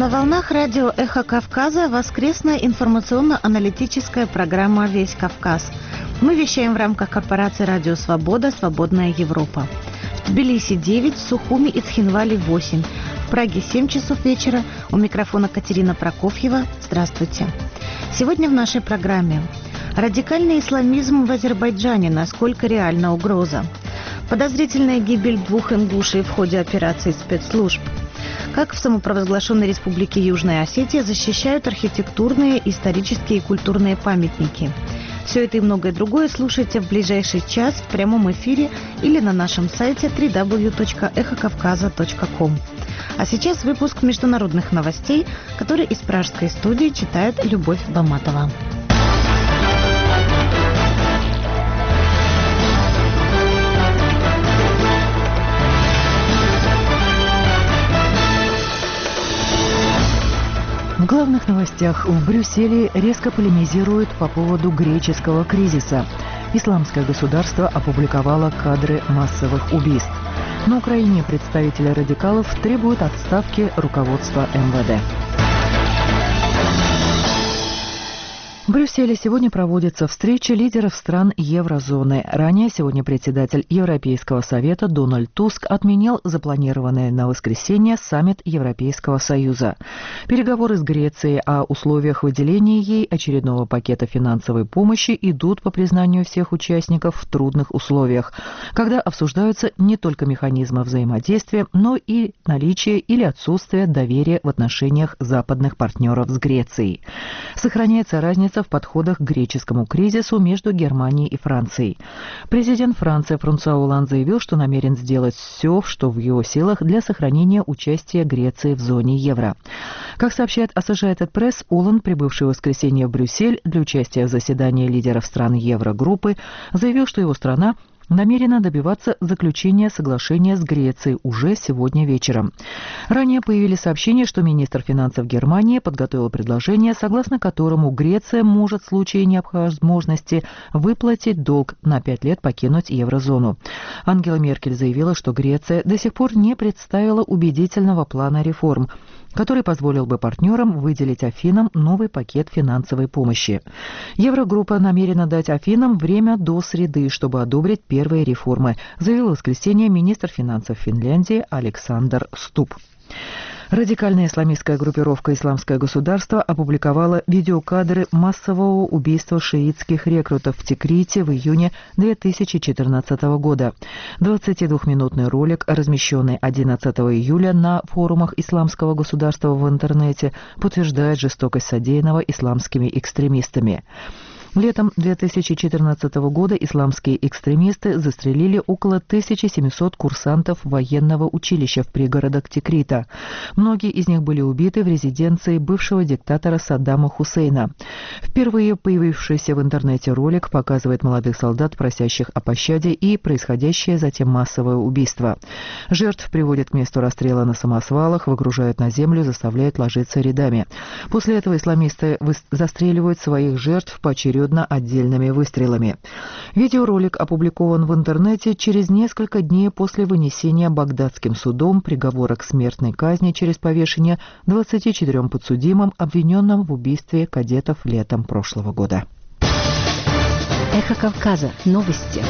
волнах радио «Эхо Кавказа» воскресная информационно-аналитическая программа «Весь Кавказ». Мы вещаем в рамках корпорации «Радио Свобода. Свободная Европа». В Тбилиси 9, в Сухуми и Цхинвале 8. В Праге 7 часов вечера. У микрофона Катерина Прокофьева. Здравствуйте. Сегодня в нашей программе: радикальный исламизм в Азербайджане. Насколько реальна угроза? Подозрительная гибель 2 ингушей в ходе операции спецслужб. Как в самопровозглашенной республике Южная Осетия защищают архитектурные, исторические и культурные памятники. Все это и многое другое слушайте в ближайший час в прямом эфире или на нашем сайте www.эхокавказа.ком. А сейчас выпуск международных новостей, который из пражской студии читает Любовь Баматова. В главных новостях: в Брюсселе резко полемизируют по поводу греческого кризиса. Исламское государство опубликовало кадры массовых убийств. На Украине представители радикалов требуют отставки руководства МВД. В Брюсселе сегодня проводится встреча лидеров стран еврозоны. Ранее сегодня председатель Европейского совета Дональд Туск отменил запланированный на воскресенье саммит Европейского союза. Переговоры с Грецией о условиях выделения ей очередного пакета финансовой помощи идут, по признанию всех участников, в трудных условиях, когда обсуждаются не только механизмы взаимодействия, но и наличие или отсутствие доверия в отношениях западных партнеров с Грецией. Сохраняется разница в подходах к греческому кризису между Германией и Францией. Президент Франции Франсуа Олланд заявил, что намерен сделать все, что в его силах, для сохранения участия Греции в зоне евро. Как сообщает Associated Press, Олланд, прибывший в воскресенье в Брюссель для участия в заседании лидеров стран Еврогруппы, заявил, что его страна намерена добиваться заключения соглашения с Грецией уже сегодня вечером. Ранее появились сообщения, что министр финансов Германии подготовил предложение, согласно которому Греция может в случае необходимости выплатить долг на 5 лет покинуть еврозону. Ангела Меркель заявила, что Греция до сих пор не представила убедительного плана реформ, который позволил бы партнерам выделить Афинам новый пакет финансовой помощи. Еврогруппа намерена дать Афинам время до среды, чтобы одобрить первые реформы, заявил в воскресенье министр финансов Финляндии Александр Стуб. Радикальная исламистская группировка «Исламское государство» опубликовала видеокадры массового убийства шиитских рекрутов в Тикрите в июне 2014 года. 22-минутный ролик, размещенный 11 июля на форумах «Исламского государства» в интернете, подтверждает жестокость содеянного исламскими экстремистами. Летом 2014 года исламские экстремисты застрелили около 1700 курсантов военного училища в пригородах Тикрита. Многие из них были убиты в резиденции бывшего диктатора Саддама Хусейна. Впервые появившийся в интернете ролик показывает молодых солдат, просящих о пощаде, и происходящее затем массовое убийство. Жертв приводят к месту расстрела на самосвалах, выгружают на землю, заставляют ложиться рядами. После этого исламисты застреливают своих жертв поочередно отдельными выстрелами. Видеоролик опубликован в интернете через несколько дней после вынесения багдадским судом приговора к смертной казни через повешение 24 подсудимым, обвиненным в убийстве кадетов летом прошлого года. Эхо Кавказа. Новости.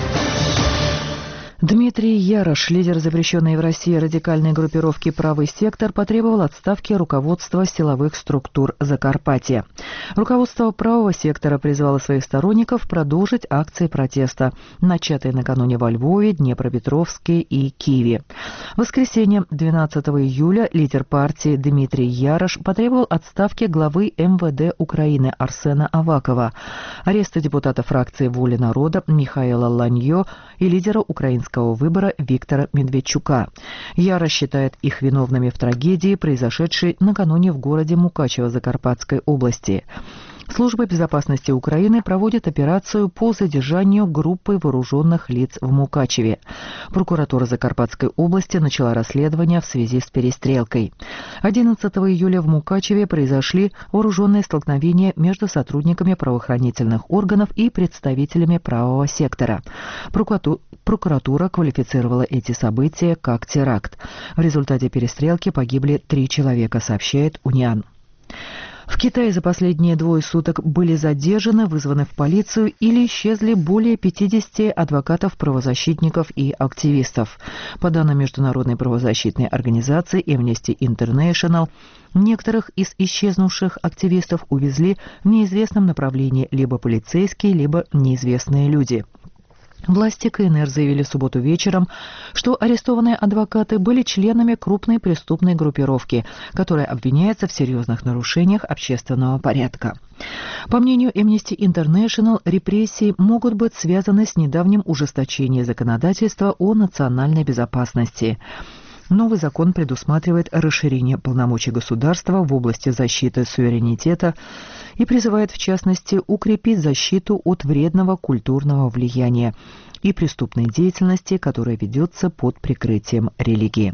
Дмитрий Ярош, лидер запрещенной в России радикальной группировки «Правый сектор», потребовал отставки руководства силовых структур Закарпатья. Руководство «Правого сектора» призвало своих сторонников продолжить акции протеста, начатые накануне во Львове, Днепропетровске и Киеве. В воскресенье, 12 июля, лидер партии Дмитрий Ярош потребовал отставки главы МВД Украины Арсена Авакова, ареста депутата фракции «Воля народа» Михаила Ланьо и лидера украинского выбора Виктора Медведчука. Ярош считает их виновными в трагедии, произошедшей накануне в городе Мукачево Закарпатской области. Служба безопасности Украины проводит операцию по задержанию группы вооруженных лиц в Мукачеве. Прокуратура Закарпатской области начала расследование в связи с перестрелкой. 11 июля в Мукачеве произошли вооруженные столкновения между сотрудниками правоохранительных органов и представителями правого сектора. Прокуратура квалифицировала эти события как теракт. В результате перестрелки погибли 3 человека, сообщает Униан. В Китае за последние 2 суток были задержаны, вызваны в полицию или исчезли более 50 адвокатов, правозащитников и активистов. По данным международной правозащитной организации Amnesty International, некоторых из исчезнувших активистов увезли в неизвестном направлении либо полицейские, либо неизвестные люди. Власти КНР заявили в субботу вечером, что арестованные адвокаты были членами крупной преступной группировки, которая обвиняется в серьезных нарушениях общественного порядка. По мнению Amnesty International, репрессии могут быть связаны с недавним ужесточением законодательства о национальной безопасности. Новый закон предусматривает расширение полномочий государства в области защиты суверенитета и призывает, в частности, укрепить защиту от вредного культурного влияния и преступной деятельности, которая ведется под прикрытием религии.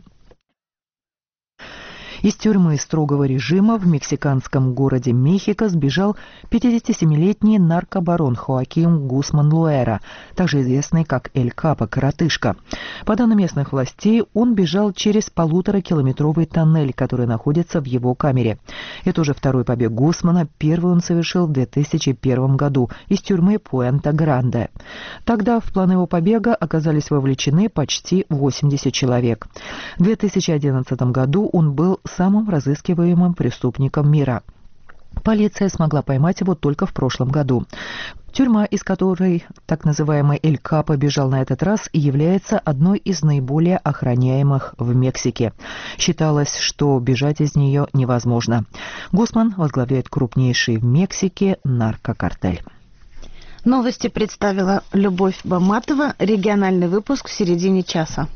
Из тюрьмы строгого режима в мексиканском городе Мехико сбежал 57-летний наркобарон Хоакин Гусман Луэра, также известный как Эль Капо, коротышка. По данным местных властей, он бежал через 1,5-километровый тоннель, который находится в его камере. Это уже второй побег Гусмана, первый он совершил в 2001 году из тюрьмы Пуэнте-Гранде. Тогда в план его побега оказались вовлечены почти 80 человек. В 2011 году он был самым разыскиваемым преступником мира. Полиция смогла поймать его только в прошлом году. Тюрьма, из которой так называемый Эль Капо бежал на этот раз, является одной из наиболее охраняемых в Мексике. Считалось, что бежать из нее невозможно. Гусман возглавляет крупнейший в Мексике наркокартель. Новости представила Любовь Баматова. Региональный выпуск в середине часа.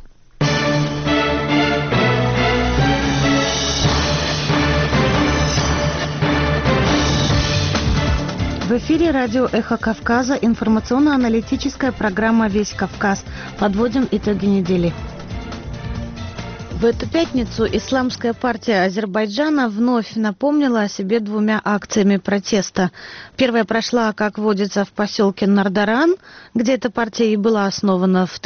В эфире радио «Эхо Кавказа», информационно-аналитическая программа «Весь Кавказ». Подводим итоги недели. В эту пятницу Исламская партия Азербайджана вновь напомнила о себе 2 акциями протеста. Первая прошла, как водится, в поселке Нардаран, где эта партия и была основана в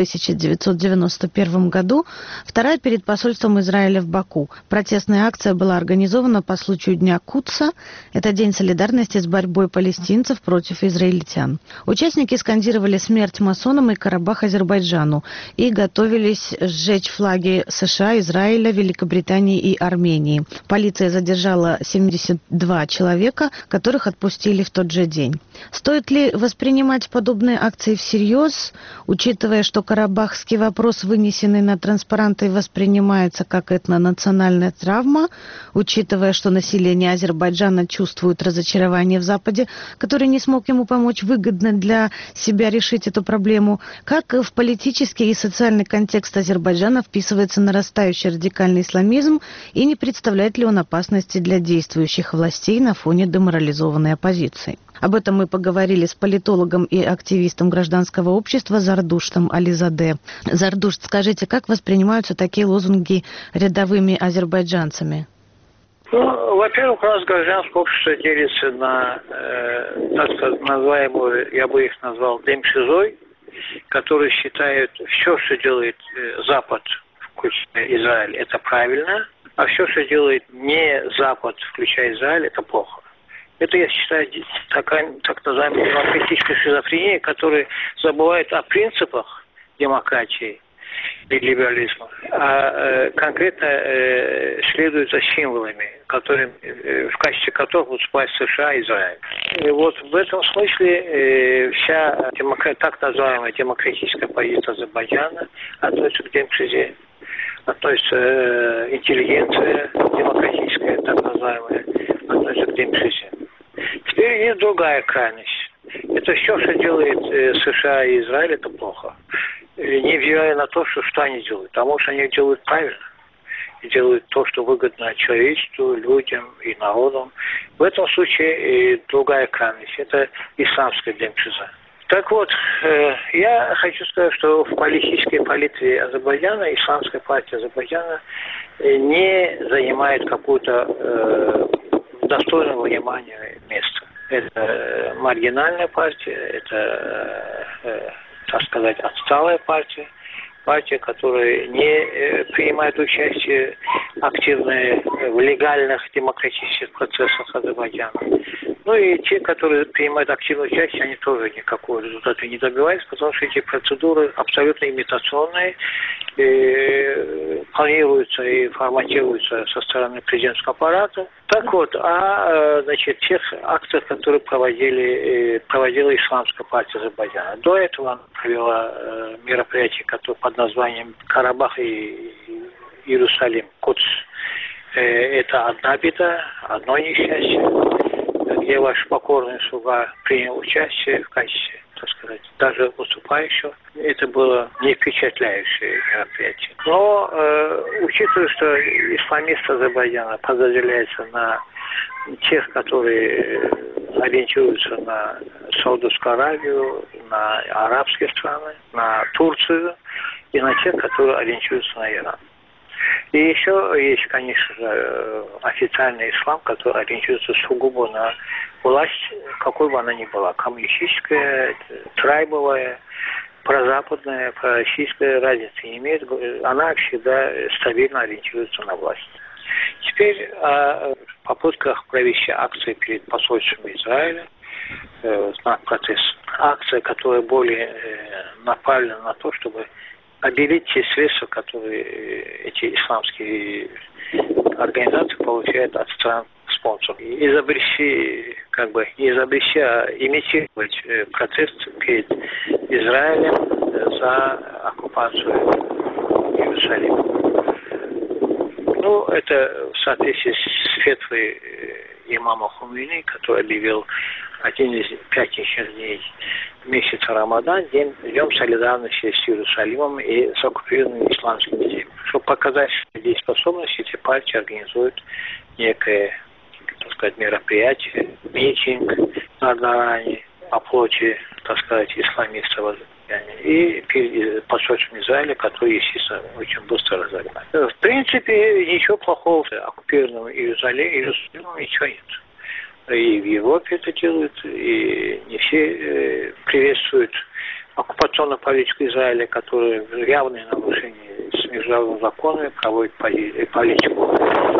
1991 году. Вторая перед посольством Израиля в Баку. Протестная акция была организована по случаю Дня Кудса. Это день солидарности с борьбой палестинцев против израильтян. Участники скандировали смерть масонам и Карабах Азербайджану и готовились сжечь флаги США, Израиля, Великобритании и Армении. Полиция задержала 72 человека, которых отпустили в тот же день. Стоит ли воспринимать подобные акции всерьез, учитывая, что карабахский вопрос, вынесенный на транспаранты, воспринимается как этнонациональная травма, учитывая, что население Азербайджана чувствует разочарование в Западе, который не смог ему помочь выгодно для себя решить эту проблему, как в политический и социальный контекст Азербайджана вписывается нарастающий радикальный исламизм и не представляет ли он опасности для действующих властей на фоне деморализованной оппозиции. Об этом мы поговорили с политологом и активистом гражданского общества Зардуштом Ализаде. Зардушт, скажите, как воспринимаются такие лозунги рядовыми азербайджанцами? Во-первых, у нас гражданское общество делится на, так сказать, называемую, я бы их назвал, демшизой, которые считают, все, что делает Запад, включая Израиль, это правильно, а все, что делает не Запад, включая Израиль, это плохо. Это, я считаю, такая, так называемая демократическая шизофрения, которая забывает о принципах демократии и либерализма, а конкретно следует за символами, в качестве которых выступают США и Израиль. И вот в этом смысле вся так называемая демократическая позиция Азербайджана относится к демшизе, относится интеллигенция демократическая, так называемая, относится к демшизе. Теперь есть другая крайность. Это все, что делает США и Израиль, это плохо. Невзирая на то, что они делают. Потому что они делают правильно. делают то, что выгодно человечеству, людям и народам. В этом случае другая крайность – это исламская демшиза. Так вот, я хочу сказать, что в политической палитре Азербайджана исламская партия Азербайджана не занимает какое-то достойного внимания место. Это маргинальная партия, это, так сказать, отсталая партия. Партия, которая не принимает участие активное в легальных демократических процессах Азербайджана. Ну и те, которые принимают активное участие, они тоже никакого результата не добиваются, потому что эти процедуры абсолютно имитационные, планируются и форматируются со стороны президентского аппарата. Так вот, значит, тех акциях, которые проводила исламская партия Азербайджана. До этого она провела мероприятие, которое под названием «Карабах и Иерусалим, Кудс». Это одна беда, одно несчастье, где ваш покорный слуга принял участие в качестве, так сказать, даже выступающего. Это было не впечатляющее мероприятие. Но, учитывая, что исламисты Азербайджана подразделяются на тех, которые ориентируются на Саудовскую Аравию, на арабские страны, на Турцию и на тех, которые ориентируются на Иран. И еще есть, конечно же, официальный ислам, который ориентируется сугубо на власть, какой бы она ни была, коммунистическая, трайбовая, прозападная, пророссийская, разницы не имеет. Она всегда стабильно ориентируется на власть. Теперь о попытках провести акции перед посольством Израиля на протест. Акция, которая более направлена на то, чтобы объявить те средства, которые эти исламские организации получают от стран спонсоров. Изобрести, а имитировать протест перед Израилем за оккупацию Иерусалима. Ну, это в соответствии с фетвой имама Хомейни, который объявил один из пятничных дней месяца Рамадан, днем солидарности с Иерусалимом и с оккупированными исламскими землями. Чтобы показать дееспособность, эти партии организуют некое, так сказать, мероприятие, митинг на Ардаране, о плоти, так сказать, исламистов и перед посольством Израиля, который, естественно, очень быстро разогнали. В принципе, ничего плохого в оккупированном Иерусалиме ничего нет. И в Европе это делают, и не все приветствуют оккупационную политику Израиля, которая в явное нарушение с международными законами проводит политику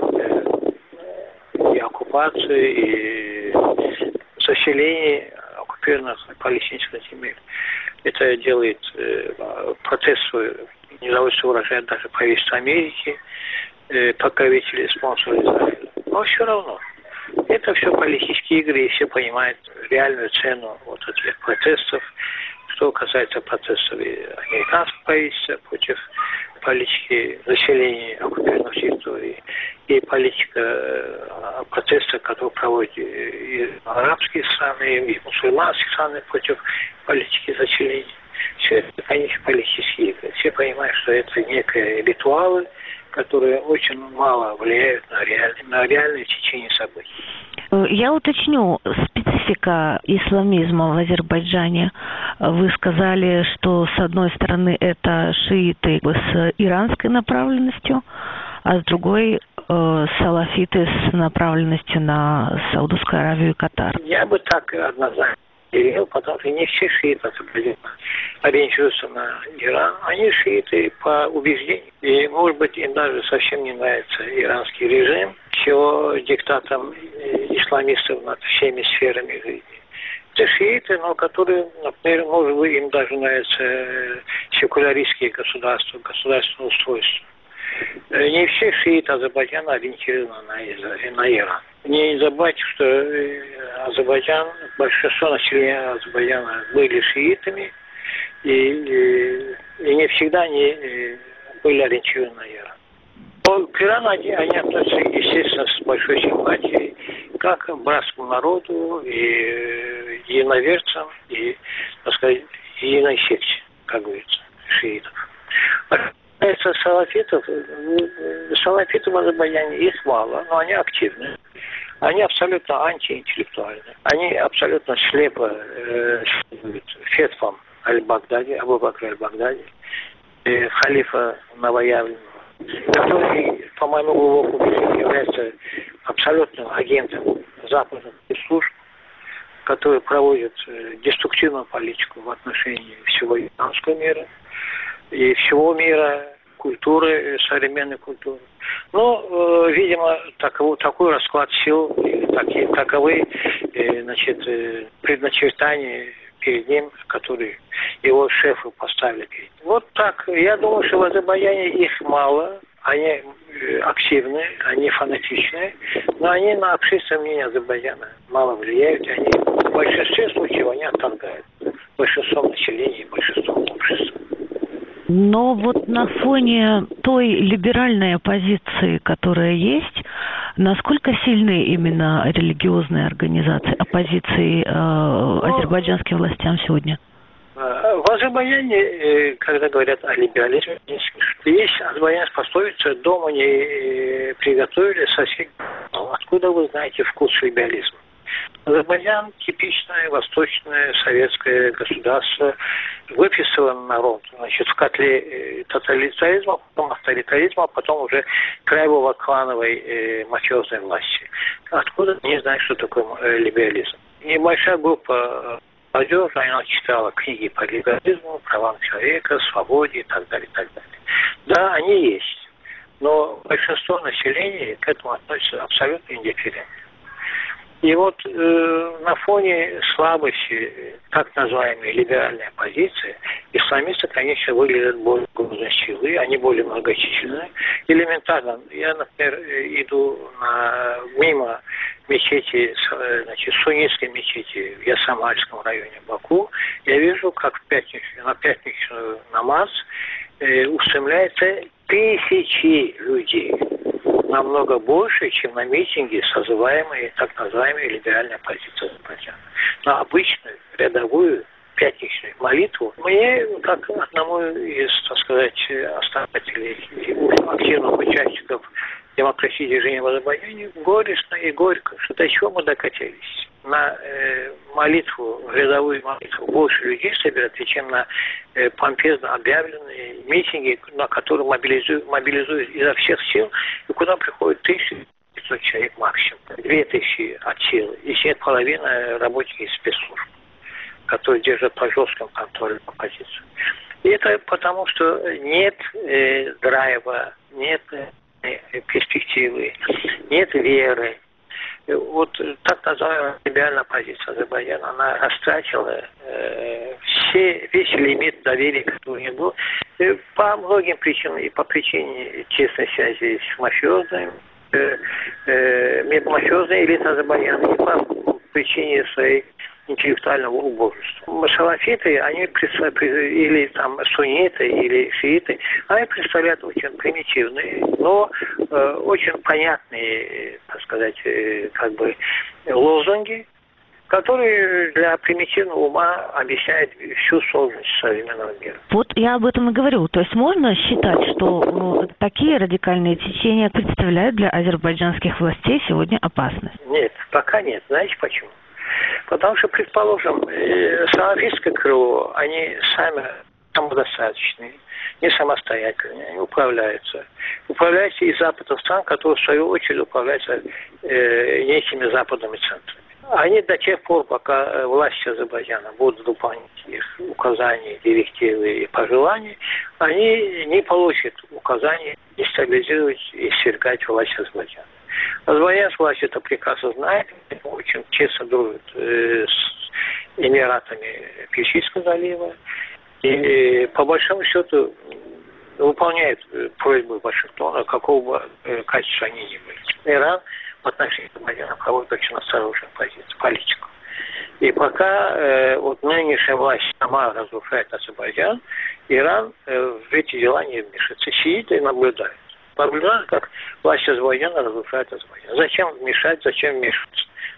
и оккупации, и заселения оккупированных палестинских земель. Это делает протест свой, недовольство выражает даже правительство Америки, покровители, спонсоры Израиля. Но все равно. Это все политические игры, и все понимают реальную цену вот этих протестов. Что касается протестов американского правительства против политики заселения оккупированных территорий и политика протеста, который проводят и арабские страны, и мусульманские страны против политики заселения. Все это, конечно, политические игры. Все понимают, что это некие ритуалы, которые очень мало влияют на реальное течение событий. Я уточню, специфика исламизма в Азербайджане. Вы сказали, что с одной стороны это шииты с иранской направленностью, а с другой салафиты с направленностью на Саудовскую Аравию и Катар. Я бы так однозначно говорил, потому что не все шииты ориентируются на Иран. Они шииты по убеждению. И, может быть, им даже совсем не нравится иранский режим с его диктатом исламистов над всеми сферами жизни. Это шииты, но которые, например, может быть, им даже нравятся секуляристские государства, государственное устройство. Не все шииты Азербайджана ориентированы на Иран. Не забывайте, что Азербайджан, большинство населения Азербайджана были шиитами, и не всегда они были ориентированы на Иран. К Ирану они относятся, естественно, с большой симпатией, как к братскому народу, и единоверцам, и, так сказать, единой секте, как говорится, шиитов. Салафитов в Азербайджане их мало, но они активны. Они абсолютно антиинтеллектуальны. Они абсолютно слепо следуют фетвам Аль-Багдади, Абу-Бакра Аль-Багдади, халифа новоявленного, который, по моему глубокому убеждению, является абсолютным агентом западных служб, который проводит деструктивную политику в отношении всего исламского мира и всего мира, культуры, современной культуры. Но, видимо, такой расклад сил, таковы предначертания перед ним, которые его шефы поставили перед ним. Вот так. Я думаю, что в Азербайджане их мало. Они активны, они фанатичны, но они на общественное мнение Азербайджана мало влияют. Они в большинстве случаев они отторгают. Большинством населения, большинством общества. Но вот на фоне той либеральной оппозиции, которая есть, насколько сильны именно религиозные организации оппозиции азербайджанским властям сегодня? В Азербайджане, когда говорят о либерализме, есть азербайджанская пословица: дома не приготовили, сосед. Откуда вы знаете вкус либерализма? Азербайджан – типичное восточное советское государство, выписыван народ, в котле тоталитаризма, потом авторитаризма, а потом уже краево-клановой мафиозной власти. Откуда? Не знаю, что такое либерализм. Небольшая группа молодежи, она читала книги по либерализму, правам человека, свободе и так далее, и так далее. Да, они есть, но большинство населения к этому относится абсолютно индифферентно. И вот на фоне слабости так называемой либеральной оппозиции исламисты, конечно, выглядят более грузной силы, они более многочисленны. Элементарно, я, например, иду мимо мечети, суннитской мечети в Ясамальском районе Баку, я вижу, как на пятничную намаз устремляется тысячи людей. Намного больше, чем на митинге созываемой так называемой либеральной оппозиции Азербайджана. На обычную, рядовую, пятничную молитву мне, как одному из, так сказать, основателей активных участников демократии движения в Азербайджане, горестно и горько, что до чего мы докатились. На молитву, рядовую молитву больше людей собирается, чем на помпезно объявленные митинги, на которые мобилизуют изо всех сил, и куда приходит 1500 человек максимум, 2000 от силы. Из них половина работники спецслужб, которые держат по жесткому контролю оппозицию. И это потому, что нет драйва, нет перспективы, нет веры. Вот так называемая либеральная оппозиция Азербайджана, она растратила весь лимит доверия, который у нее был, по многим причинам, и по причине тесной связи с мафиозной элитой Азербайджана, и по причине своей интеллектуального убожества. Салафиты, они или там сунниты, или шииты, они представляют очень примитивные, но очень понятные, так сказать, лозунги, которые для примитивного ума объясняют всю сложность современного мира. Вот я об этом и говорю. То есть можно считать, что такие радикальные течения представляют для азербайджанских властей сегодня опасность? Нет, пока нет. Знаете почему? Потому что, предположим, салафистское крыло, они сами самодостаточные, не самостоятельные, они управляются. Управляются из западных стран, которые, в свою очередь, управляются некими западными центрами. Они до тех пор, пока власти Азербайджана будут выполнять их указания, директивы и пожелания, они не получат указаний дестабилизировать и свергать власть Азербайджана. Азербайджанская власть это прекрасно знает, очень честно дружит с Эмиратами Персидского залива и по большому счету выполняет просьбы Вашингтона, какого бы качества они ни были. Иран в отношении Азербайджана проводит очень осторожную политику. И пока нынешняя власть сама разрушает Азербайджан, Иран в эти дела не вмешивается. Сидит и наблюдает. Наблюдают, как власть Азербайджана разрушает Азербайджан. Зачем мешать, зачем вмешиваться?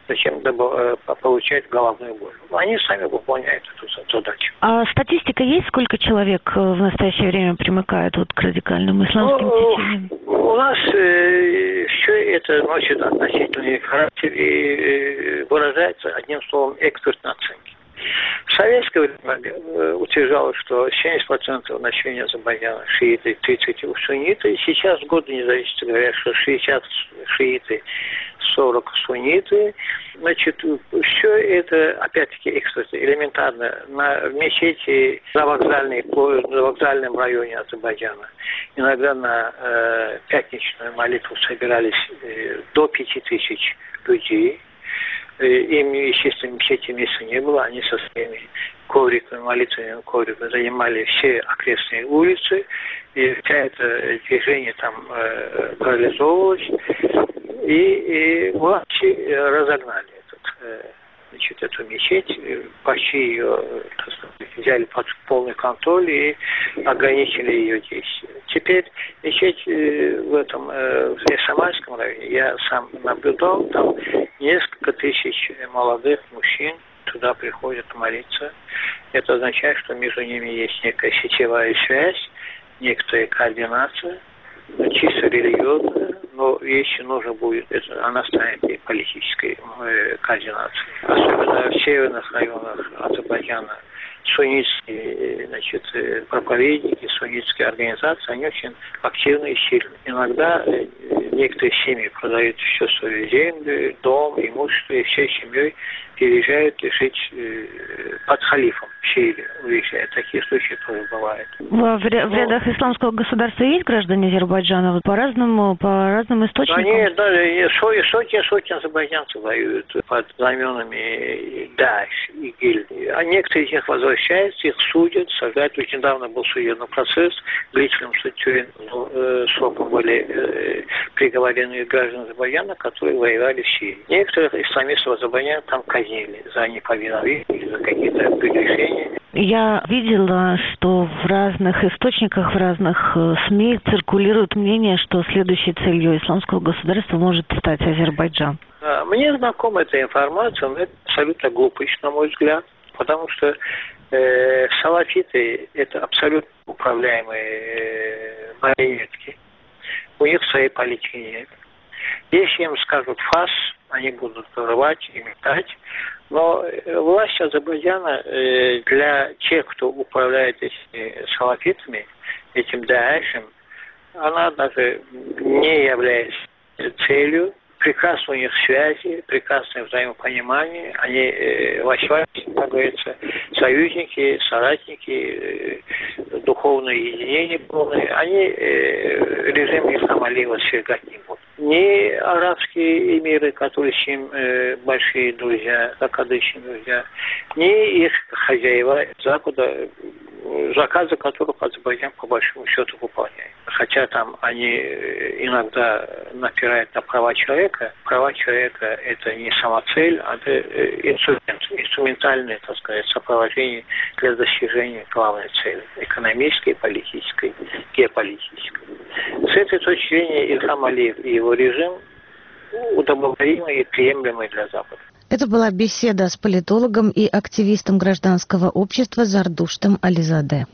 зачем получать головную боль. Они сами выполняют эту задачу. А статистика есть, сколько человек в настоящее время примыкает к радикальным исламским течениям? У нас все это носит относительный характер и выражается одним словом экспертной оценки. В советское время утверждалось, что 70% населения Азербайджана шииты, 30% сунниты. Сейчас в годы независимости говорят, что 60 шииты, 40 сунниты. Значит, все это, опять-таки, эксперты, элементарно. В мечети на вокзальном районе Азербайджана иногда на пятничную молитву собирались до 5000 людей. Им, естественно, мечети места не было, они со своими ковриками, молитвенными ковриками занимали все окрестные улицы, и вся это движение там парализовывалось, и власти разогнали эту мечеть, почти ее, так сказать, взяли под полный контроль и ограничили ее действия. Теперь мечеть в Самарском районе, я сам наблюдал, там несколько тысяч молодых мужчин туда приходят молиться. Это означает, что между ними есть некая сетевая связь, некоторая координация, чисто религиозная, но если нужно будет, она станет и политической координацией. Особенно в северных районах Азербайджана суннитские, проповедники, суннитские организации, они очень активны и сильны. Иногда некоторые семьи продают всю свою землю, дом, имущество, и всей семьей переезжают жить под халифом в Сирию, уезжают. Такие случаи тоже бывают. В рядах исламского государства есть граждане Азербайджана? По разным источникам? Нет, даже сотни азербайджанцев воюют под знаменами Даиш и гильдии. А некоторые из них возвращаются, их судят, сажают. Очень недавно был судебный процесс, длительным сроком были приговорены граждане Азербайджана, которые воевали в Сирии. Некоторых исламистов Азербайджана там казнили за неповиновение, за какие-то прегрешения. Я видела, что в разных источниках, в разных СМИ циркулирует мнение, что следующей целью исламского государства может стать Азербайджан. Мне знакома эта информация, но это абсолютно глупость, на мой взгляд, потому что салафиты – это абсолютно управляемые марионетки. У них своей политики нет. Если им скажут фас, они будут рвать и метать. Но власть Азербайджана для тех, кто управляет этими салафитами, этим Даишем, она даже не является целью. Прекрасно у них связи, прекрасное взаимопонимание. Они воевают, как говорится, союзники, соратники, духовное единение полное. Они режим Ильхама Алиева свергать не будут. Ни арабские эмиры, которые с ним большие друзья, закадычные друзья, ни их хозяева Запада, заказы которых Азербайджан по большому счету выполняет. Хотя там они иногда напирают на права человека. Права человека – это не самоцель, а это инструментальное, так сказать, сопровождение для достижения главной цели – экономической, политической, геополитической. С этой точки зрения Ильхам Алиев и его режим удобоваримый и приемлемый для Запада. Это была беседа с политологом и активистом гражданского общества Зардуштом Ализаде.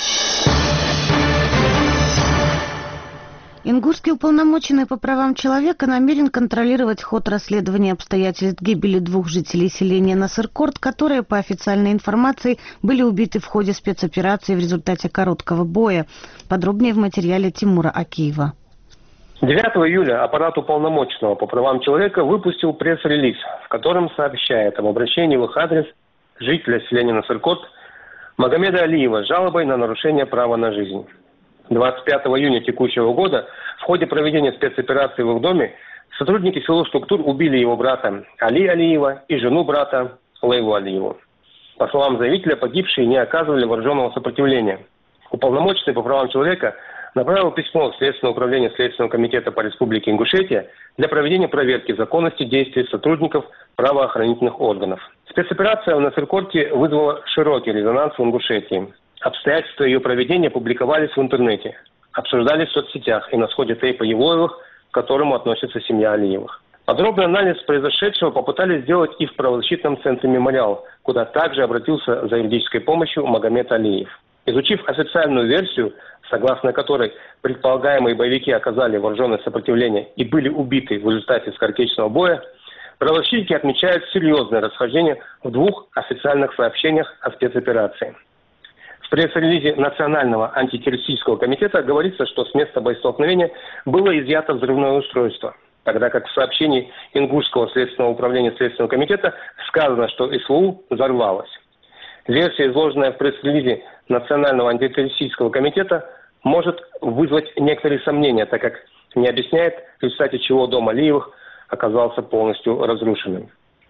Ингушский уполномоченный по правам человека намерен контролировать ход расследования обстоятельств гибели 2 жителей селения Насыркорт, которые, по официальной информации, были убиты в ходе спецоперации в результате короткого боя. Подробнее в материале Тимура Акиева. 9 июля аппарат уполномоченного по правам человека выпустил пресс-релиз, в котором сообщает об обращении в их адрес жителя селения Насыркорт Магомеда Алиева с жалобой на нарушение права на жизнь. 25 июня текущего года в ходе проведения спецоперации в их доме сотрудники силовых структур убили его брата Али Алиева и жену брата Лейлу Алиеву. По словам заявителя, погибшие не оказывали вооруженного сопротивления. Уполномоченный по правам человека направил письмо в Следственное управление Следственного комитета по Республике Ингушетия для проведения проверки законности действий сотрудников правоохранительных органов. Спецоперация в Насыркорте вызвала широкий резонанс в Ингушетии. Обстоятельства ее проведения публиковались в интернете, обсуждались в соцсетях и на сходе Тейпа Евлоевых, к которому относится семья Алиевых. Подробный анализ произошедшего попытались сделать и в правозащитном центре «Мемориал», куда также обратился за юридической помощью Магомед Алиев. Изучив официальную версию, согласно которой предполагаемые боевики оказали вооруженное сопротивление и были убиты в результате скоротечного боя, правозащитники отмечают серьезное расхождение в двух официальных сообщениях о спецоперации. В пресс-релизе Национального антитеррористического комитета говорится, что с места боестолкновения было изъято взрывное устройство, тогда как в сообщении Ингушского следственного управления Следственного комитета сказано, что СВУ взорвалось. Версия, изложенная в пресс-релизе Национального антитеррористического комитета, может вызвать некоторые сомнения, так как не объясняет, в результате чего дом Алиевых оказался полностью разрушенным.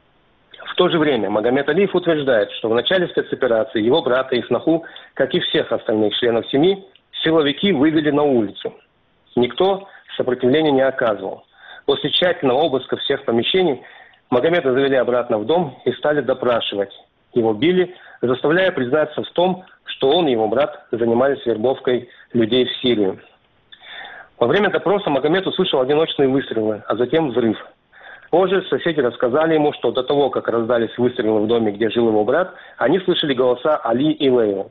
В то же время Магомед Алиев утверждает, что в начале спецоперации его брата и сноху, как и всех остальных членов семьи, силовики вывели на улицу. Никто сопротивления не оказывал. После тщательного обыска всех помещений Магомеда завели обратно в дом и стали допрашивать. Его били, заставляя признаться в том, что он и его брат занимались вербовкой людей в Сирию. Во время допроса Магомед услышал одиночные выстрелы, а затем взрыв. Позже соседи рассказали ему, что до того, как раздались выстрелы в доме, где жил его брат, они слышали голоса Али и Лейлы.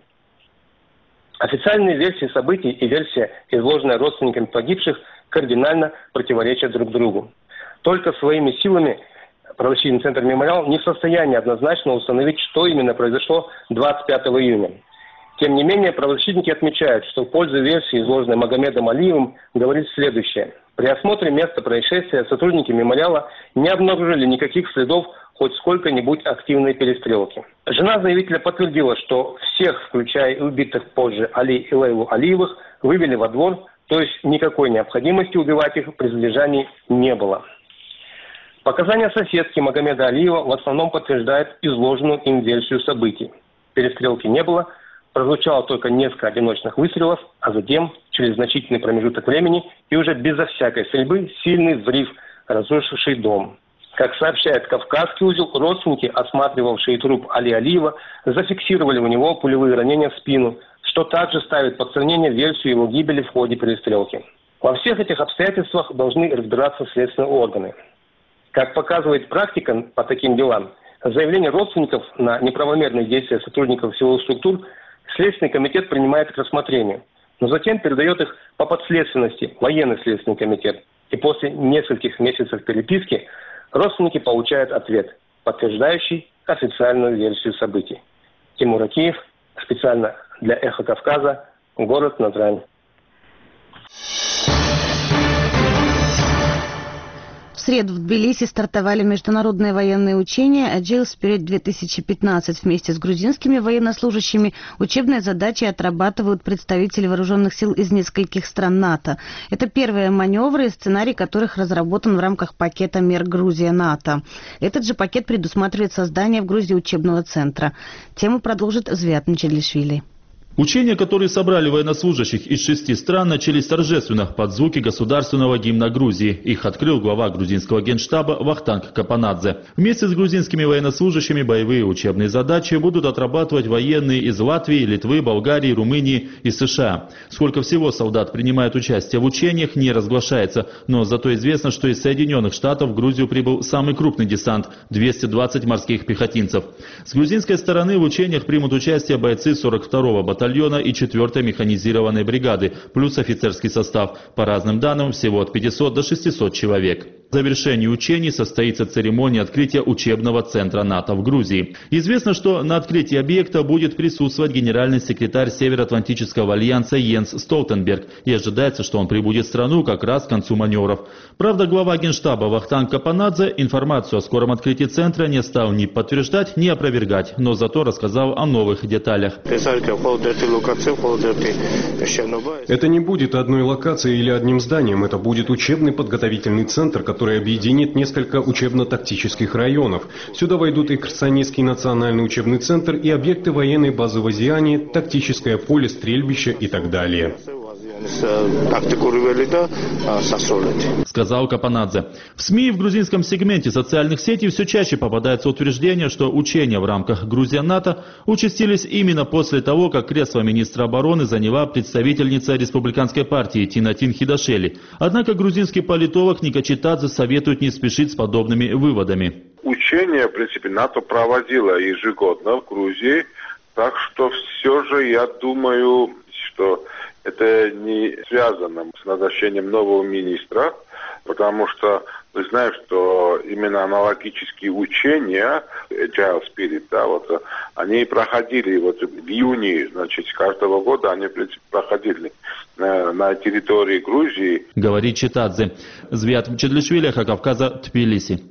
Официальные версии событий и версия, изложенная родственниками погибших, кардинально противоречат друг другу. Только своими силами правозащитный центр «Мемориал» не в состоянии однозначно установить, что именно произошло 25 июня. Тем не менее, правозащитники отмечают, что в пользу версии, изложенной Магомедом Алиевым, говорит следующее. При осмотре места происшествия сотрудники «Мемориала» не обнаружили никаких следов хоть сколько-нибудь активной перестрелки. Жена заявителя подтвердила, что всех, включая и убитых позже Али и Лейлу Алиевых, вывели во двор, то есть никакой необходимости убивать их при задержании не было. Показания соседки Магомеда Алиева в основном подтверждают изложенную им версию событий. Перестрелки не было, прозвучало только несколько одиночных выстрелов, а затем, через значительный промежуток времени и уже безо всякой стрельбы, сильный взрыв, разрушивший дом. Как сообщает Кавказский узел, родственники, осматривавшие труп Али Алиева, зафиксировали у него пулевые ранения в спину, что также ставит под сомнение версию его гибели в ходе перестрелки. Во всех этих обстоятельствах должны разбираться следственные органы. Как показывает практика по таким делам, заявление родственников на неправомерные действия сотрудников силовых структур Следственный комитет принимает к рассмотрению, но затем передает их по подследственности в военный следственный комитет. И после нескольких месяцев переписки родственники получают ответ, подтверждающий официальную версию событий. Тимур Акиев, специально для «Эхо Кавказа», город Назрань. В среду в Тбилиси стартовали международные военные учения Agile Spirit 2015. Вместе с грузинскими военнослужащими учебные задачи отрабатывают представители вооруженных сил из нескольких стран НАТО. Это первые маневры, сценарий которых разработан в рамках пакета мер Грузия-НАТО. Этот же пакет предусматривает создание в Грузии учебного центра. Тему продолжит Звят Нчелишвили. Учения, которые собрали военнослужащих из 6 стран, начались торжественно под звуки государственного гимна Грузии. Их открыл глава грузинского генштаба Вахтанг Капанадзе. Вместе с грузинскими военнослужащими боевые учебные задачи будут отрабатывать военные из Латвии, Литвы, Болгарии, Румынии и США. Сколько всего солдат принимает участие в учениях, не разглашается, но зато известно, что из Соединенных Штатов в Грузию прибыл самый крупный десант – 220 морских пехотинцев. С грузинской стороны в учениях примут участие бойцы 42-го батальона и 4-й механизированной бригады, плюс офицерский состав. По разным данным, всего от 500 до 600 человек. В завершении учений состоится церемония открытия учебного центра НАТО в Грузии. Известно, что на открытии объекта будет присутствовать генеральный секретарь Североатлантического альянса Йенс Столтенберг, и ожидается, что он прибудет в страну как раз к концу маневров. Правда, глава генштаба Вахтанг Капанадзе информацию о скором открытии центра не стал ни подтверждать, ни опровергать, но зато рассказал о новых деталях. Это не будет одной локацией или одним зданием, это будет учебный подготовительный центр, который объединит несколько учебно-тактических районов. Сюда войдут и Кырсанийский национальный учебный центр, и объекты военной базы в Азиане, тактическое поле, стрельбище и так далее. сказал Капанадзе. В СМИ и в грузинском сегменте социальных сетей все чаще попадается утверждение, что учения в рамках Грузия-НАТО участились именно после того, как кресло министра обороны заняла представительница республиканской партии Тинатин Хидашели. Однако грузинский политолог Ника Читадзе советует не спешить с подобными выводами. Учения, в принципе, НАТО проводило ежегодно в Грузии, так что все же я думаю, что это не связано с назначением нового министра, потому что мы знаем, что именно аналогические учения, Agile Spirit, да, вот, они проходили вот в июне, значит, каждого года они, в принципе, проходили на территории Грузии. Говорит Читадзе. Звят Чедлишвили, Эхо Кавказа, Тбилиси.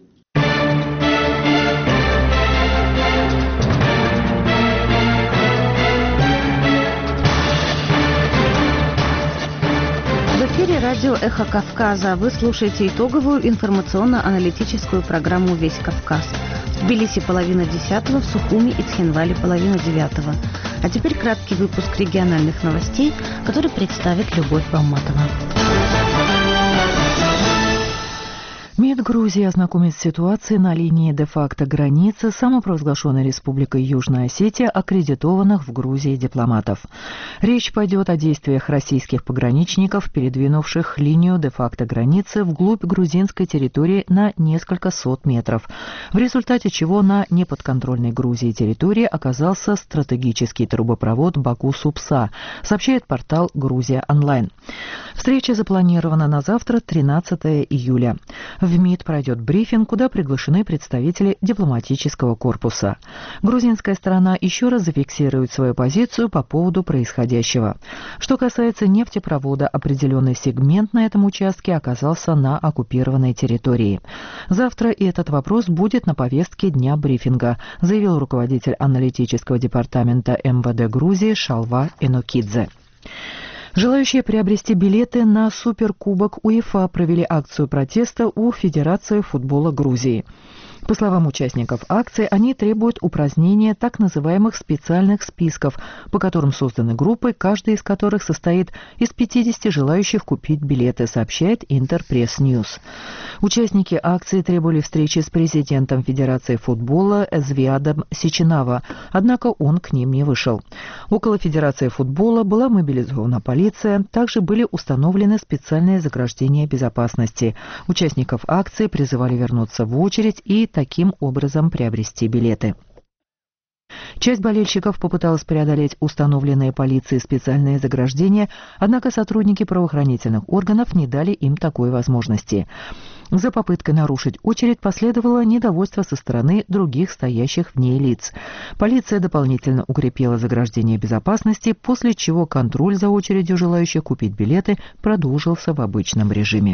Радио «Эхо Кавказа». Вы слушаете итоговую информационно-аналитическую программу «Весь Кавказ». В Тбилиси 9:30, в Сухуми и Цхинвале 9:30. А теперь краткий выпуск региональных новостей, который представит Любовь Бамматова. МИД Грузии ознакомит с ситуацией на линии де-факто границы с самопровозглашенной Республикой Южная Осетия аккредитованных в Грузии дипломатов. Речь пойдет о действиях российских пограничников, передвинувших линию де-факто границы вглубь грузинской территории на несколько сот метров, в результате чего на неподконтрольной Грузии территории оказался стратегический трубопровод Баку-Супса, сообщает портал «Грузия онлайн». Встреча запланирована на завтра, 13 июля. В МИД пройдет брифинг, куда приглашены представители дипломатического корпуса. Грузинская сторона еще раз зафиксирует свою позицию по поводу происходящего. Что касается нефтепровода, определенный сегмент на этом участке оказался на оккупированной территории. Завтра и этот вопрос будет на повестке дня брифинга, заявил руководитель аналитического департамента МВД Грузии Шалва Энокидзе. Желающие приобрести билеты на Суперкубок УЕФА провели акцию протеста у Федерации футбола Грузии. По словам участников акции, они требуют упразднения так называемых специальных списков, по которым созданы группы, каждая из которых состоит из 50 желающих купить билеты, сообщает Интерпресс-Ньюс. Участники акции требовали встречи с президентом Федерации футбола Эзвиадом Сичинава, однако он к ним не вышел. Около Федерации футбола была мобилизована полиция, также были установлены специальные заграждения безопасности. Участников акции призывали вернуться в очередь и таким образом приобрести билеты. Часть болельщиков попыталась преодолеть установленные полицией специальные заграждения, однако сотрудники правоохранительных органов не дали им такой возможности. За попыткой нарушить очередь последовало недовольство со стороны других стоящих в ней лиц. Полиция дополнительно укрепила заграждение безопасности, после чего контроль за очередью желающих купить билеты продолжился в обычном режиме.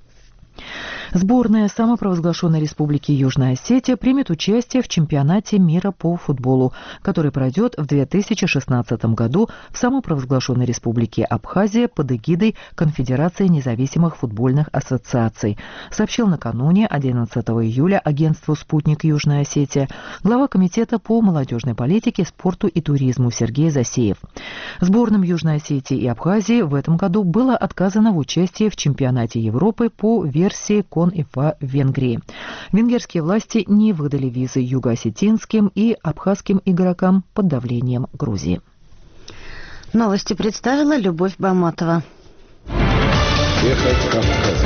Сборная самопровозглашенной Республики Южная Осетия примет участие в чемпионате мира по футболу, который пройдет в 2016 году в самопровозглашенной Республике Абхазия под эгидой Конфедерации независимых футбольных ассоциаций, сообщил накануне 11 июля агентству «Спутник Южная Осетия» глава Комитета по молодежной политике, спорту и туризму Сергей Засеев. Сборным Южной Осетии и Абхазии в этом году было отказано в участии в чемпионате Европы по версии КОН-ИФА в Венгрии. Венгерские власти не выдали визы юго-осетинским и абхазским игрокам под давлением Грузии. Новости представила Любовь Бамматова. Эхо Кавказа.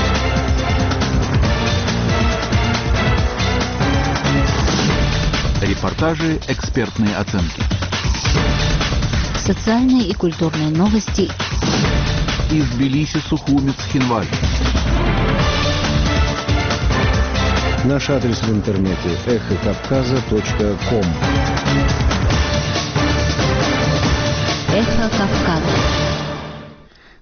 Репортажи, экспертные оценки. Социальные и культурные новости. Из Тбилиси, Сухуми, Цхинваль. Наш адрес в интернете эхокавказа.ком. Эхо Кавказа.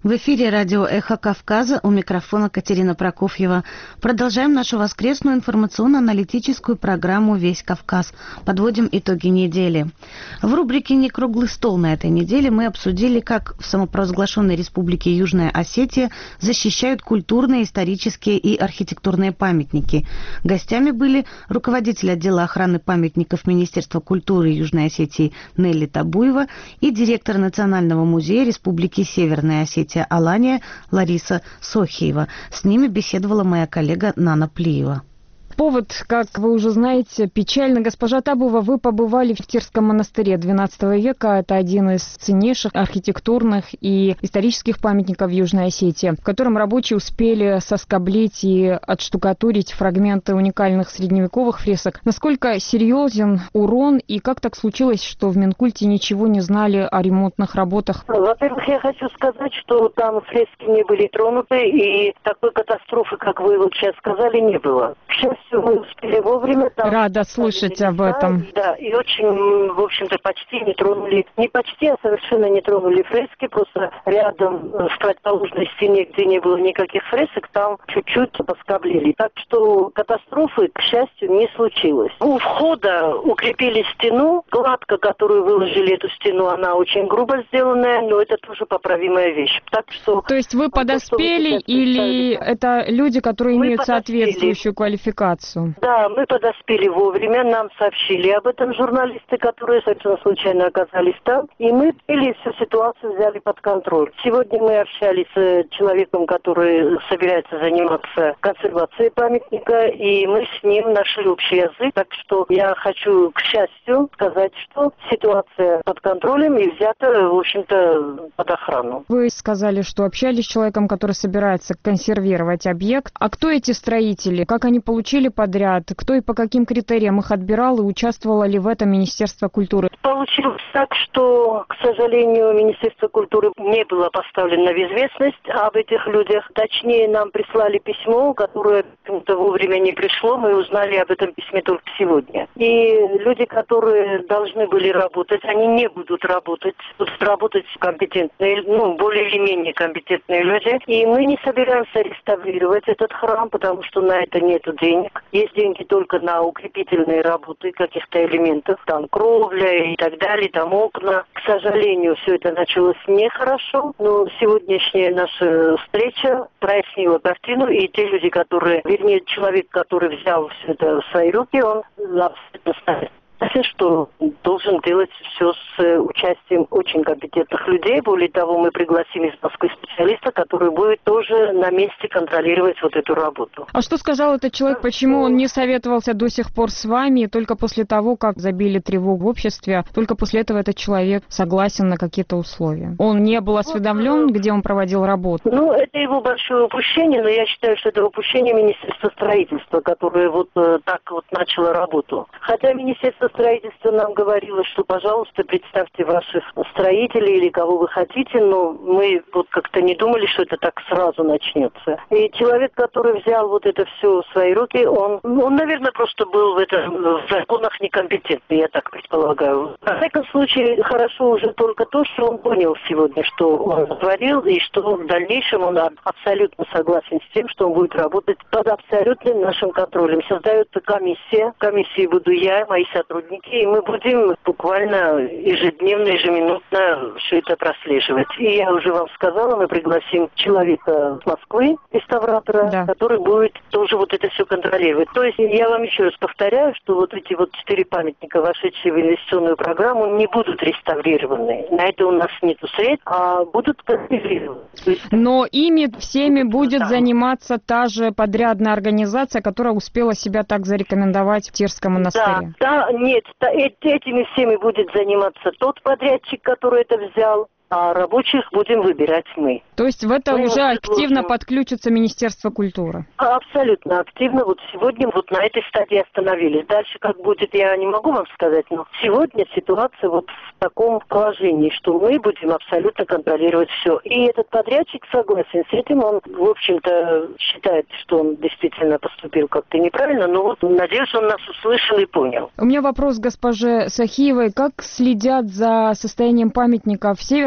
В эфире радио «Эхо Кавказа», у микрофона Катерина Прокофьева. Продолжаем нашу воскресную информационно-аналитическую программу «Весь Кавказ». Подводим итоги недели. В рубрике «Не круглый стол» на этой неделе мы обсудили, как в самопровозглашенной республике Южная Осетия защищают культурные, исторические и архитектурные памятники. Гостями были руководитель отдела охраны памятников Министерства культуры Южной Осетии Нелли Табуева и директор Национального музея Республики Северная Осетия Алания Лариса Сохиева. С ними беседовала моя коллега Нана Плиева. Повод, как вы уже знаете, печально. Госпожа Табуева, вы побывали в Тирском монастыре XII века. Это один из ценнейших архитектурных и исторических памятников Южной Осетии, в котором рабочие успели соскоблить и отштукатурить фрагменты уникальных средневековых фресок. Насколько серьезен урон и как так случилось, что в Минкульте ничего не знали о ремонтных работах? Во-первых, я хочу сказать, что там фрески не были тронуты, и такой катастрофы, как вы вот сейчас сказали, не было. К счастью, мы успели вовремя. Рада слышать об этом. Да, и очень, в общем-то, почти не тронули, не почти, а совершенно не тронули фрески, просто рядом в противоположной стене, где не было никаких фресок, там чуть-чуть поскоблили. Так что катастрофы, к счастью, не случилось. У входа укрепили стену, кладка, которую выложили эту стену, она очень грубо сделанная, но это тоже поправимая вещь. Так что... То есть вы подоспели или это люди, которые имеют соответствующую квалификацию? Да, мы подоспели вовремя, нам сообщили об этом журналисты, которые совершенно случайно оказались там, и мы всю ситуацию взяли под контроль. Сегодня мы общались с человеком, который собирается заниматься консервацией памятника, и мы с ним нашли общий язык, так что я хочу, к счастью, сказать, что ситуация под контролем и взята, в общем-то, под охрану. Вы сказали, что общались с человеком, который собирается консервировать объект. А кто эти строители? Как они получили подряд? Кто и по каким критериям их отбирал и участвовало ли в этом Министерство культуры? Получилось так, что, к сожалению, Министерство культуры не было поставлено в известность об этих людях. Точнее, нам прислали письмо, которое почему-то вовремя не пришло. Мы узнали об этом письме только сегодня. И люди, которые должны были работать, они не будут работать. Будут работать компетентные, более или менее компетентные люди. И мы не собираемся реставрировать этот храм, потому что на это нету денег. Есть деньги только на укрепительные работы каких-то элементов, там кровля и так далее, там окна. К сожалению, все это началось нехорошо, но сегодняшняя наша встреча прояснила картину, и те люди, человек, который взял все это в свои руки, он абсолютно ставит, что должен делать все с участием очень компетентных людей. Более того, мы пригласим из Москвы специалиста, который будет тоже на месте контролировать вот эту работу. А что сказал этот человек, почему он не советовался до сих пор с вами, и только после того, как забили тревогу в обществе, только после этого этот человек согласен на какие-то условия? Он не был осведомлен, где он проводил работу? Это его большое упущение, но я считаю, что это упущение Министерства строительства, которое вот так вот начало работу. Хотя Министерство строительства нам говорило, что, пожалуйста, представьте ваших строителей или кого вы хотите, но мы вот как-то не думали, что это так сразу начнется. И человек, который взял вот это все в свои руки, он наверное, просто был в законах некомпетентный, я так предполагаю. В всяком случае, хорошо уже только то, что он понял сегодня, что он творил, и что в дальнейшем он абсолютно согласен с тем, что он будет работать под абсолютным нашим контролем. Создается комиссия, в комиссии буду я, мои сотрудники, и мы будем буквально ежедневно, ежеминутно все это прослеживать. И я уже вам сказала, мы пригласим человека с Москвы, реставратора, который будет тоже вот это все контролировать. То есть я вам еще раз повторяю, что вот эти вот 4 памятника, вошедшие в инвестиционную программу, не будут реставрированы. На это у нас нету средств, а будут консервированы. Но ими всеми будет заниматься та же подрядная организация, которая успела себя так зарекомендовать в Тирском монастыре. Нет, этими всеми будет заниматься тот подрядчик, который это взял, а рабочих будем выбирать мы. То есть в это уже активно подключится Министерство культуры? Абсолютно активно. Вот сегодня вот на этой стадии остановились. Дальше как будет, я не могу вам сказать, но сегодня ситуация вот в таком положении, что мы будем абсолютно контролировать все. И этот подрядчик согласен с этим. Он, в общем-то, считает, что он действительно поступил как-то неправильно, но вот, надеюсь, он нас услышал и понял. У меня вопрос к госпоже Сохиевой. Как следят за состоянием памятника в Северной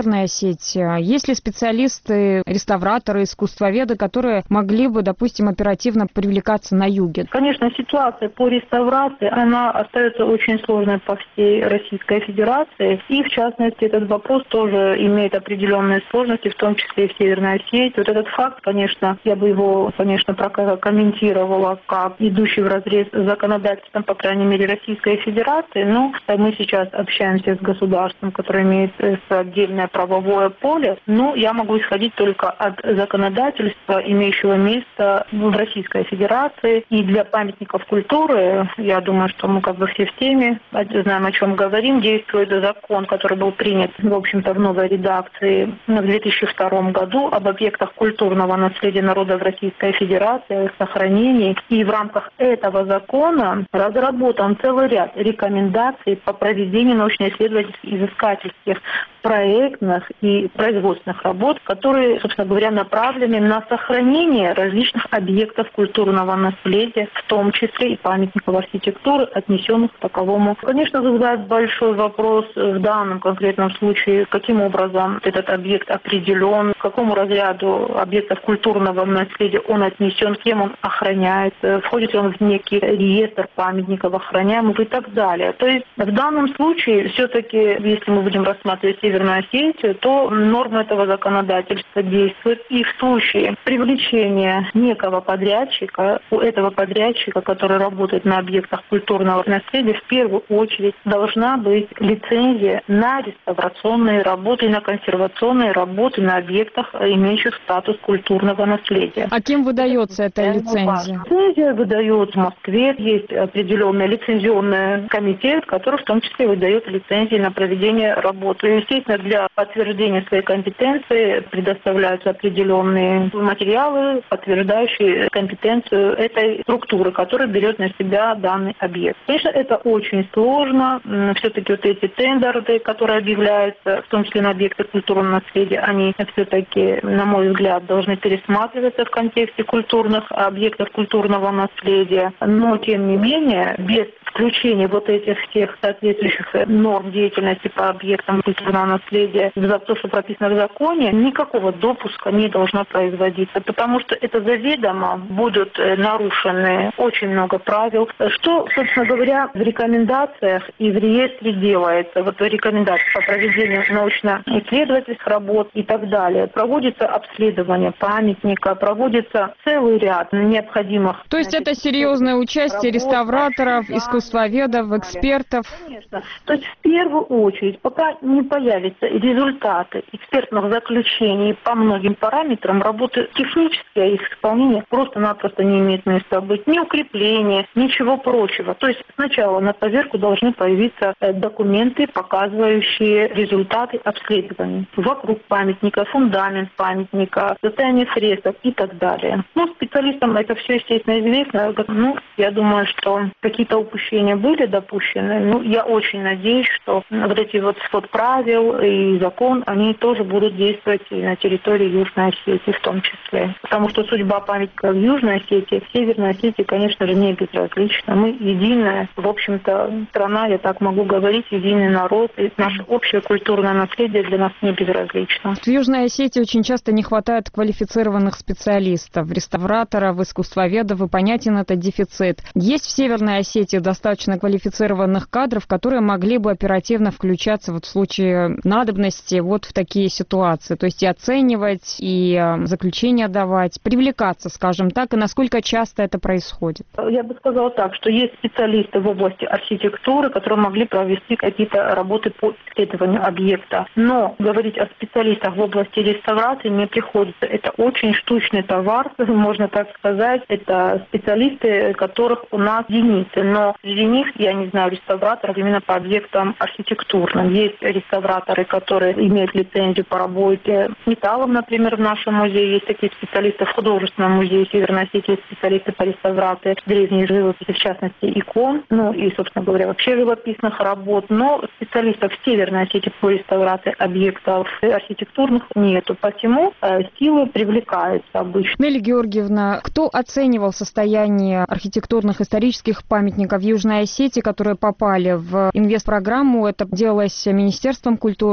Северной Осетии? Есть ли специалисты, реставраторы, искусствоведы, которые могли бы, допустим, оперативно привлекаться на юге? Конечно, ситуация по реставрации, она остается очень сложной по всей Российской Федерации. И, в частности, этот вопрос тоже имеет определенные сложности, в том числе и в Северной Осетии. Вот этот факт, конечно, я бы его, конечно, прокомментировала как идущий вразрез с законодательством, по крайней мере, Российской Федерации. Но мы сейчас общаемся с государством, которое имеет отдельное правовое поле. Но я могу исходить только от законодательства, имеющего место в Российской Федерации. И для памятников культуры, я думаю, что мы как бы все в теме, знаем, о чем говорим. Действует закон, который был принят, в общем-то, в новой редакции в 2002 году об объектах культурного наследия народа в Российской Федерации, о их сохранении. И в рамках этого закона разработан целый ряд рекомендаций по проведению научно-исследовательских, изыскательских, проектных и производственных работ, которые, собственно говоря, направлены на сохранение различных объектов культурного наследия, в том числе и памятников архитектуры, отнесенных к таковому. Конечно, вызывает большой вопрос в данном конкретном случае, каким образом этот объект определен, к какому разряду объектов культурного наследия он отнесен, кем он охраняется, входит ли он в некий реестр памятников охраняемых и так далее. То есть в данном случае все-таки, если мы будем рассматривать Северную Осетию, то нормы этого законодательства действуют. И в случае привлечения некого подрядчика, у этого подрядчика, который работает на объектах культурного наследия, в первую очередь должна быть лицензия на реставрационные работы и на консервационные работы на объектах, имеющих статус культурного наследия. А кем выдается эта лицензия? Лицензия выдает в Москве. Есть определенный лицензионный комитет, который в том числе выдает лицензии на проведение работы. И, естественно, для подтверждения своей компетенции предоставляются определенные материалы, подтверждающие компетенцию этой структуры, которая берет на себя данный объект. Конечно, это очень сложно. Все-таки вот эти тендеры, которые объявляются, в том числе на объекты культурного наследия, они все-таки, на мой взгляд, должны пересматриваться в контексте культурных объектов культурного наследия. Но, тем не менее, без включения вот этих всех соответствующих норм деятельности по объектам культурного наследия в то, что прописано в законе, никакого допуска не должно производиться, потому что это заведомо будут нарушены очень много правил. Что, собственно говоря, в рекомендациях и в реестре делается, вот в рекомендациях по проведению научно-исследовательских работ и так далее. Проводится обследование памятника, проводится целый ряд необходимых... То есть это серьезное участие реставраторов, искусствоведов, экспертов? Конечно. То есть в первую очередь, пока не появятся результаты экспертных заключений по многим параметрам, работы технические, их исполнение просто-напросто не имеет места быть. Ни укрепления, ничего прочего. То есть сначала на поверку должны появиться документы, показывающие результаты обследований вокруг памятника, фундамент памятника, состояние фресок и так далее. Ну, специалистам это все, естественно, известно. Ну, я думаю, что какие-то упущения были допущены. Ну, я очень надеюсь, что вот эти вот свод правил и закон, они тоже будут действовать и на территории Южной Осетии в том числе. Потому что судьба памятника в Южной Осетии, в Северной Осетии, конечно же, не безразлична. Мы единая, в общем-то, страна, я так могу говорить, единый народ, и наше общее культурное наследие для нас не безразлично. В Южной Осетии очень часто не хватает квалифицированных специалистов, реставраторов, искусствоведов, и понятен этот дефицит. Есть в Северной Осетии достаточно квалифицированных кадров, которые могли бы оперативно включаться вот в случае надобности вот в такие ситуации, то есть и оценивать, и заключения давать, привлекаться, скажем так, и насколько часто это происходит? Я бы сказала так, что есть специалисты в области архитектуры, которые могли провести какие-то работы по исследованию объекта. Но говорить о специалистах в области реставрации не приходится. Это очень штучный товар, можно так сказать. Это специалисты, которых у нас единицы. Но среди них, я не знаю, реставраторов именно по объектам архитектурным. Есть реставраторы, которые имеют лицензию по работе с металлом, например, в нашем музее. Есть такие специалисты в художественном музее Северной Осетии, специалисты по реставрации древней живописи, в частности, икон, ну и, собственно говоря, вообще живописных работ. Но специалистов в Северной Осетии по реставрации объектов архитектурных нету. Посему силы привлекаются обычно. Нелли Георгиевна, кто оценивал состояние архитектурных исторических памятников Южной Осетии, которые попали в инвестпрограмму? Это делалось Министерством культуры и другими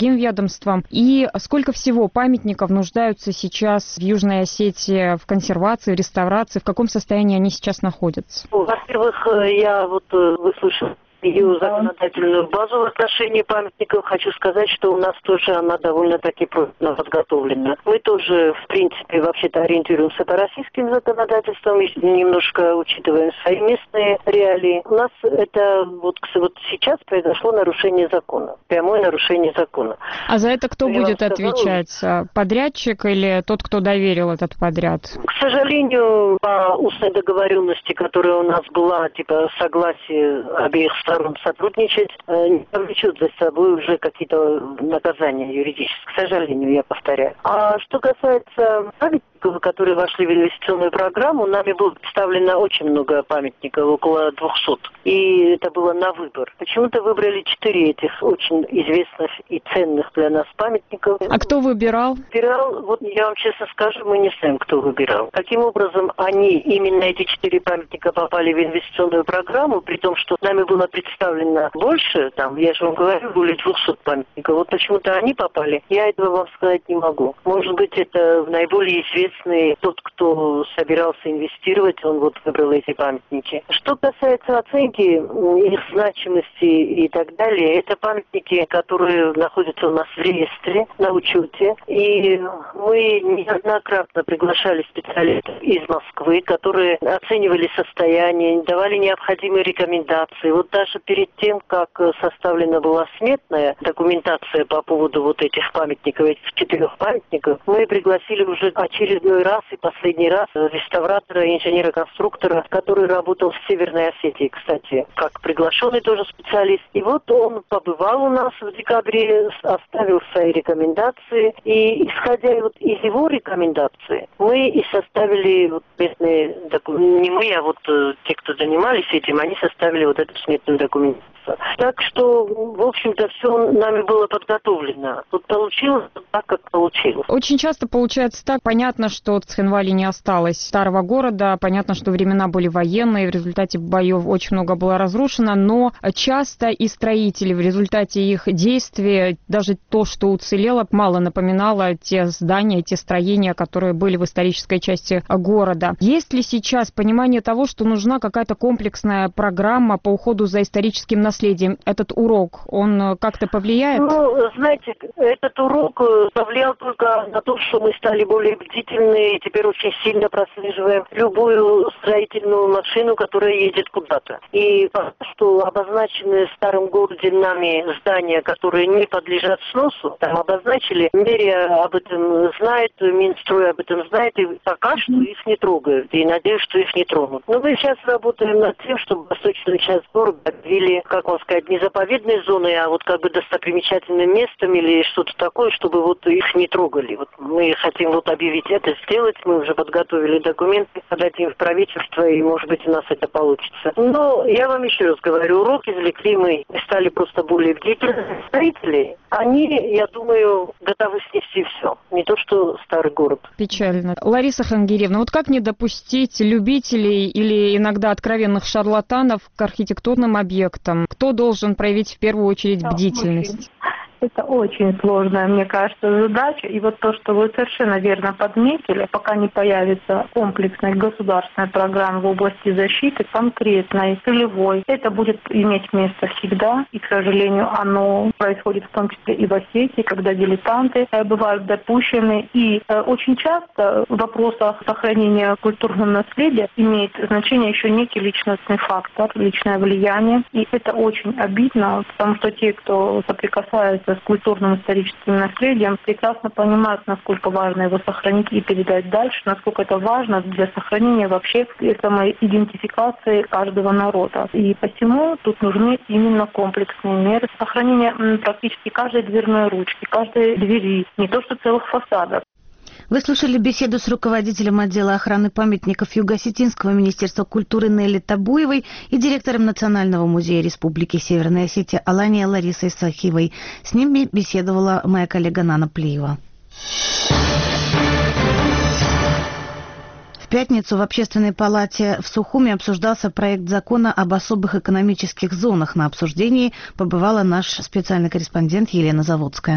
другим ведомствам? И сколько всего памятников нуждаются сейчас в Южной Осетии в консервации, в реставрации? В каком состоянии они сейчас находятся? Во-первых, я выслушала ее законодательную базу в отношении памятников. Хочу сказать, что у нас тоже она довольно-таки подготовлена. Мы тоже, в принципе, вообще-то ориентируемся по российским законодательствам и немножко учитываем свои местные реалии. У нас это вот сейчас произошло нарушение закона. Прямое нарушение закона. А за это кто будет отвечать? Подрядчик или тот, кто доверил этот подряд? К сожалению, по устной договоренности, которая у нас была, типа согласие обеих сторон сотрудничать, не повлечет за собой уже какие-то наказания юридические. К сожалению, я повторяю. А что касается памятников, которые вошли в инвестиционную программу, нами было представлено очень много памятников, около 200. И это было на выбор. Почему-то выбрали 4 этих очень известных и ценных для нас памятников. А кто выбирал? Выбирал, вот я вам честно скажу, мы не знаем, кто выбирал. Каким образом именно эти 4 памятника попали в инвестиционную программу, при том, что нами было представлено больше, я же вам говорю, более 200 памятников. Вот почему-то они попали, я этого вам сказать не могу. Может быть, это наиболее известный тот, кто собирался инвестировать, он выбрал эти памятники. Что касается оценки их значимости и так далее, это памятники, которые находятся у нас в реестре, на учете. И мы неоднократно приглашали специалистов из Москвы, которые оценивали состояние, давали необходимые рекомендации. Вот даже перед тем, как составлена была сметная документация по поводу этих памятников, этих 4 памятников, мы пригласили уже очередной раз и последний раз реставратора и инженера-конструктора, который работал в Северной Осетии, кстати, как приглашенный тоже специалист. И вот он побывал у нас в декабре, оставил свои рекомендации, и исходя из его рекомендаций, мы и составили местные документы. Не мы, а те, кто занимались этим, они составили эту сметную документацию. Так что, в общем-то, все нами было подготовлено. Тут получилось так, как получилось. Очень часто получается так. Понятно, что в Цхинвале не осталось старого города. Понятно, что времена были военные. В результате боев очень много было разрушено. Но часто и строители в результате их действий, даже то, что уцелело, мало напоминало те здания, те строения, которые были в исторической части города. Есть ли сейчас понимание того, что нужна какая-то комплексная программа по уходу за историческим наследием? Этот урок, он как-то повлияет? Знаете, этот урок повлиял только на то, что мы стали более бдительны и теперь очень сильно прослеживаем любую строительную машину, которая едет куда-то. И что обозначенные в старом городе нами здания, которые не подлежат сносу, там обозначили, мэрия об этом знает, Минстрой об этом знает, и пока что их не трогают. И надеюсь, что их не тронут. Но мы сейчас работаем над тем, чтобы восточную часть города объявили, как вам сказать, не заповедной зоной, а достопримечательным местом или что-то такое, чтобы их не трогали. Мы хотим объявить это, сделать. Мы уже подготовили документы, подать им в правительство, и, может быть, у нас это получится. Но я вам еще раз говорю, урок извлекли мы стали просто более бдительными. Строители, они, я думаю, готовы снести все. Не то, что старый город. Печально. Лариса Хангиревна, как не допустить любителей или иногда откровенных шарлатанов к архитектурным объектам? Кто должен проявить в первую очередь бдительность? Это очень сложная, мне кажется, задача. И то, что вы совершенно верно подметили, пока не появится комплексная государственная программа в области защиты, конкретной, целевой, это будет иметь место всегда. И, к сожалению, оно происходит в том числе и в Осетии, когда дилетанты бывают допущены. И очень часто в вопросах сохранения культурного наследия имеет значение еще некий личностный фактор, личное влияние. И это очень обидно, потому что те, кто соприкасается с культурным историческим наследием, прекрасно понимают, насколько важно его сохранить и передать дальше, насколько это важно для сохранения вообще самой идентификации каждого народа. И посему тут нужны именно комплексные меры сохранения практически каждой дверной ручки, каждой двери, не то что целых фасадов. Вы слушали беседу с руководителем отдела охраны памятников Юго-Осетинского министерства культуры Нелли Табуевой и директором Национального музея Республики Северная Осетия Алания Ларисой Сахивой. С ними беседовала моя коллега Нана Плиева. В пятницу в Общественной палате в Сухуми обсуждался проект закона об особых экономических зонах. На обсуждении побывала наш специальный корреспондент Елена Заводская.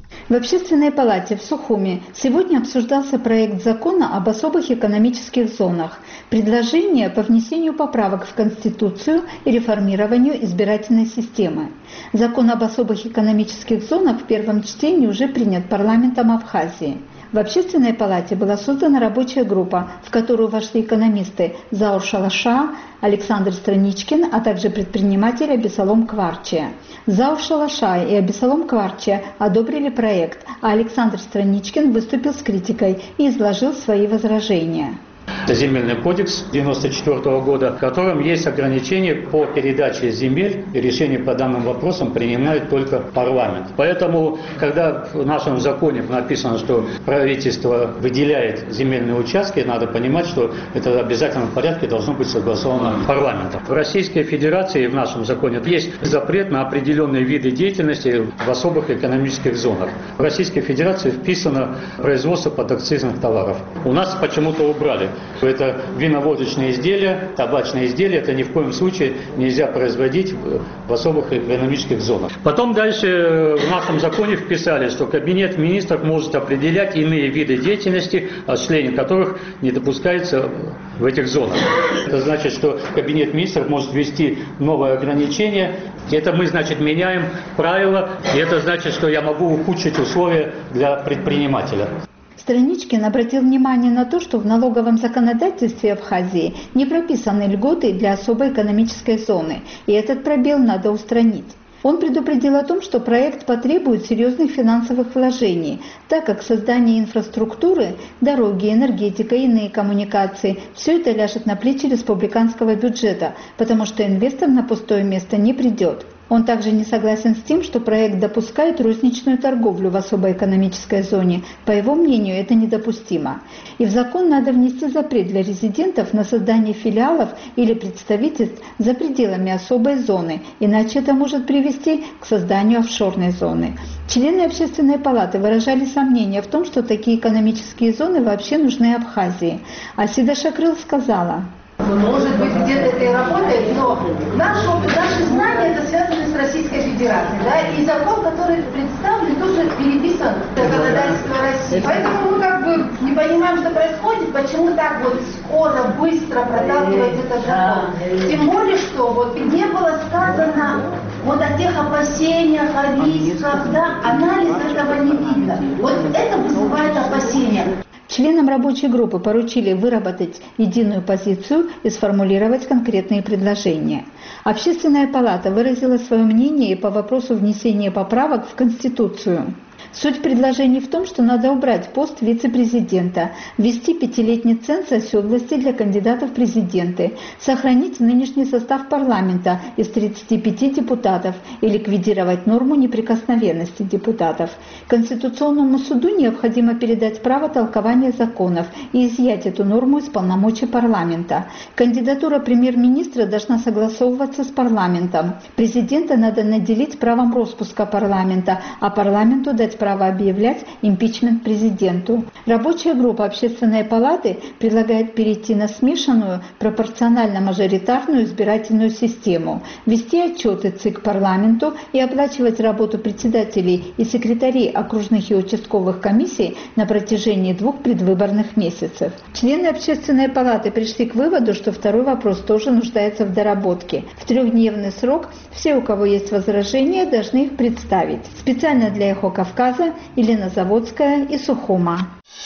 В Общественной палате в Сухуми сегодня обсуждался проект закона об особых экономических зонах, предложение по внесению поправок в Конституцию и реформированию избирательной системы. Закон об особых экономических зонах в первом чтении уже принят парламентом Абхазии. В Общественной палате была создана рабочая группа, в которую вошли экономисты Заур Шалаша, Александр Страничкин, а также предприниматель Абисалом Кварчия. Заур Шалаша и Абисалом Кварчия одобрили проект, а Александр Страничкин выступил с критикой и изложил свои возражения. Это земельный кодекс 1994 года, в котором есть ограничения по передаче земель, и решение по данным вопросам принимает только парламент. Поэтому, когда в нашем законе написано, что правительство выделяет земельные участки, надо понимать, что это в обязательном порядке должно быть согласовано парламентом. В Российской Федерации в нашем законе есть запрет на определенные виды деятельности в особых экономических зонах. В Российской Федерации вписано производство подакцизных товаров. У нас почему-то убрали. Это виноводочные изделия, табачные изделия, это ни в коем случае нельзя производить в особых экономических зонах. Потом дальше в нашем законе вписали, что Кабинет министров может определять иные виды деятельности, осуществление которых не допускается в этих зонах. Это значит, что Кабинет министров может ввести новые ограничения. Это мы, значит, меняем правила, и это значит, что я могу ухудшить условия для предпринимателя. Страничкин обратил внимание на то, что в налоговом законодательстве Абхазии не прописаны льготы для особой экономической зоны, и этот пробел надо устранить. Он предупредил о том, что проект потребует серьезных финансовых вложений, так как создание инфраструктуры, дороги, энергетика и иные коммуникации – все это ляжет на плечи республиканского бюджета, потому что инвестор на пустое место не придет. Он также не согласен с тем, что проект допускает розничную торговлю в особой экономической зоне. По его мнению, это недопустимо. И в закон надо внести запрет для резидентов на создание филиалов или представительств за пределами особой зоны, иначе это может привести к созданию офшорной зоны. Члены Общественной палаты выражали сомнения в том, что такие экономические зоны вообще нужны Абхазии. Асида Шакрыл сказала: может быть, где-то это и работает, но наш опыт, наши знания, это связано с Российской Федерацией, да, и закон, который представлен, тоже переписан в законодательство России. Поэтому мы как бы не понимаем, что происходит, почему так вот скоро, быстро проталкивать этот закон. Тем более, что вот не было сказано вот о тех опасениях, о рисках, да, анализа этого не видно. Вот это вызывает опасения. Членам рабочей группы поручили выработать единую позицию и сформулировать конкретные предложения. Общественная палата выразила свое мнение и по вопросу внесения поправок в Конституцию. Суть предложений в том, что надо убрать пост вице-президента, ввести 5-летний ценз оседлости для кандидатов в президенты, сохранить нынешний состав парламента из 35 депутатов и ликвидировать норму неприкосновенности депутатов. Конституционному суду необходимо передать право толкования законов и изъять эту норму из полномочий парламента. Кандидатура премьер-министра должна согласовываться с парламентом. Президента надо наделить правом распуска парламента, а парламенту дать право объявлять импичмент президенту. Рабочая группа Общественной палаты предлагает перейти на смешанную пропорционально-мажоритарную избирательную систему, вести отчеты ЦИК парламенту и оплачивать работу председателей и секретарей окружных и участковых комиссий на протяжении 2 предвыборных месяцев. Члены Общественной палаты пришли к выводу, что второй вопрос тоже нуждается в доработке. В 3-дневный срок все, у кого есть возражения, должны их представить. Специально для Эхо Кавказа Елена Заводская и Сухума.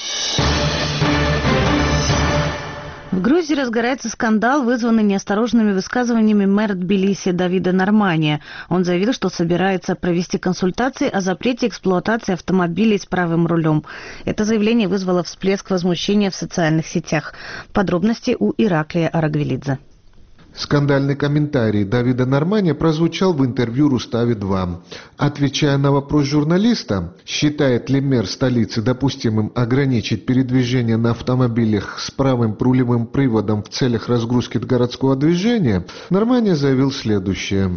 В Грузии разгорается скандал, вызванный неосторожными высказываниями мэра Тбилиси Давида Нормания. Он заявил, что собирается провести консультации о запрете эксплуатации автомобилей с правым рулем. Это заявление вызвало всплеск возмущения в социальных сетях. Подробности у Ираклия Арагвелидзе. Скандальный комментарий Давида Нормания прозвучал в интервью Рустави-2. Отвечая на вопрос журналиста, считает ли мэр столицы допустимым ограничить передвижение на автомобилях с правым рулевым приводом в целях разгрузки городского движения, Нормания заявил следующее.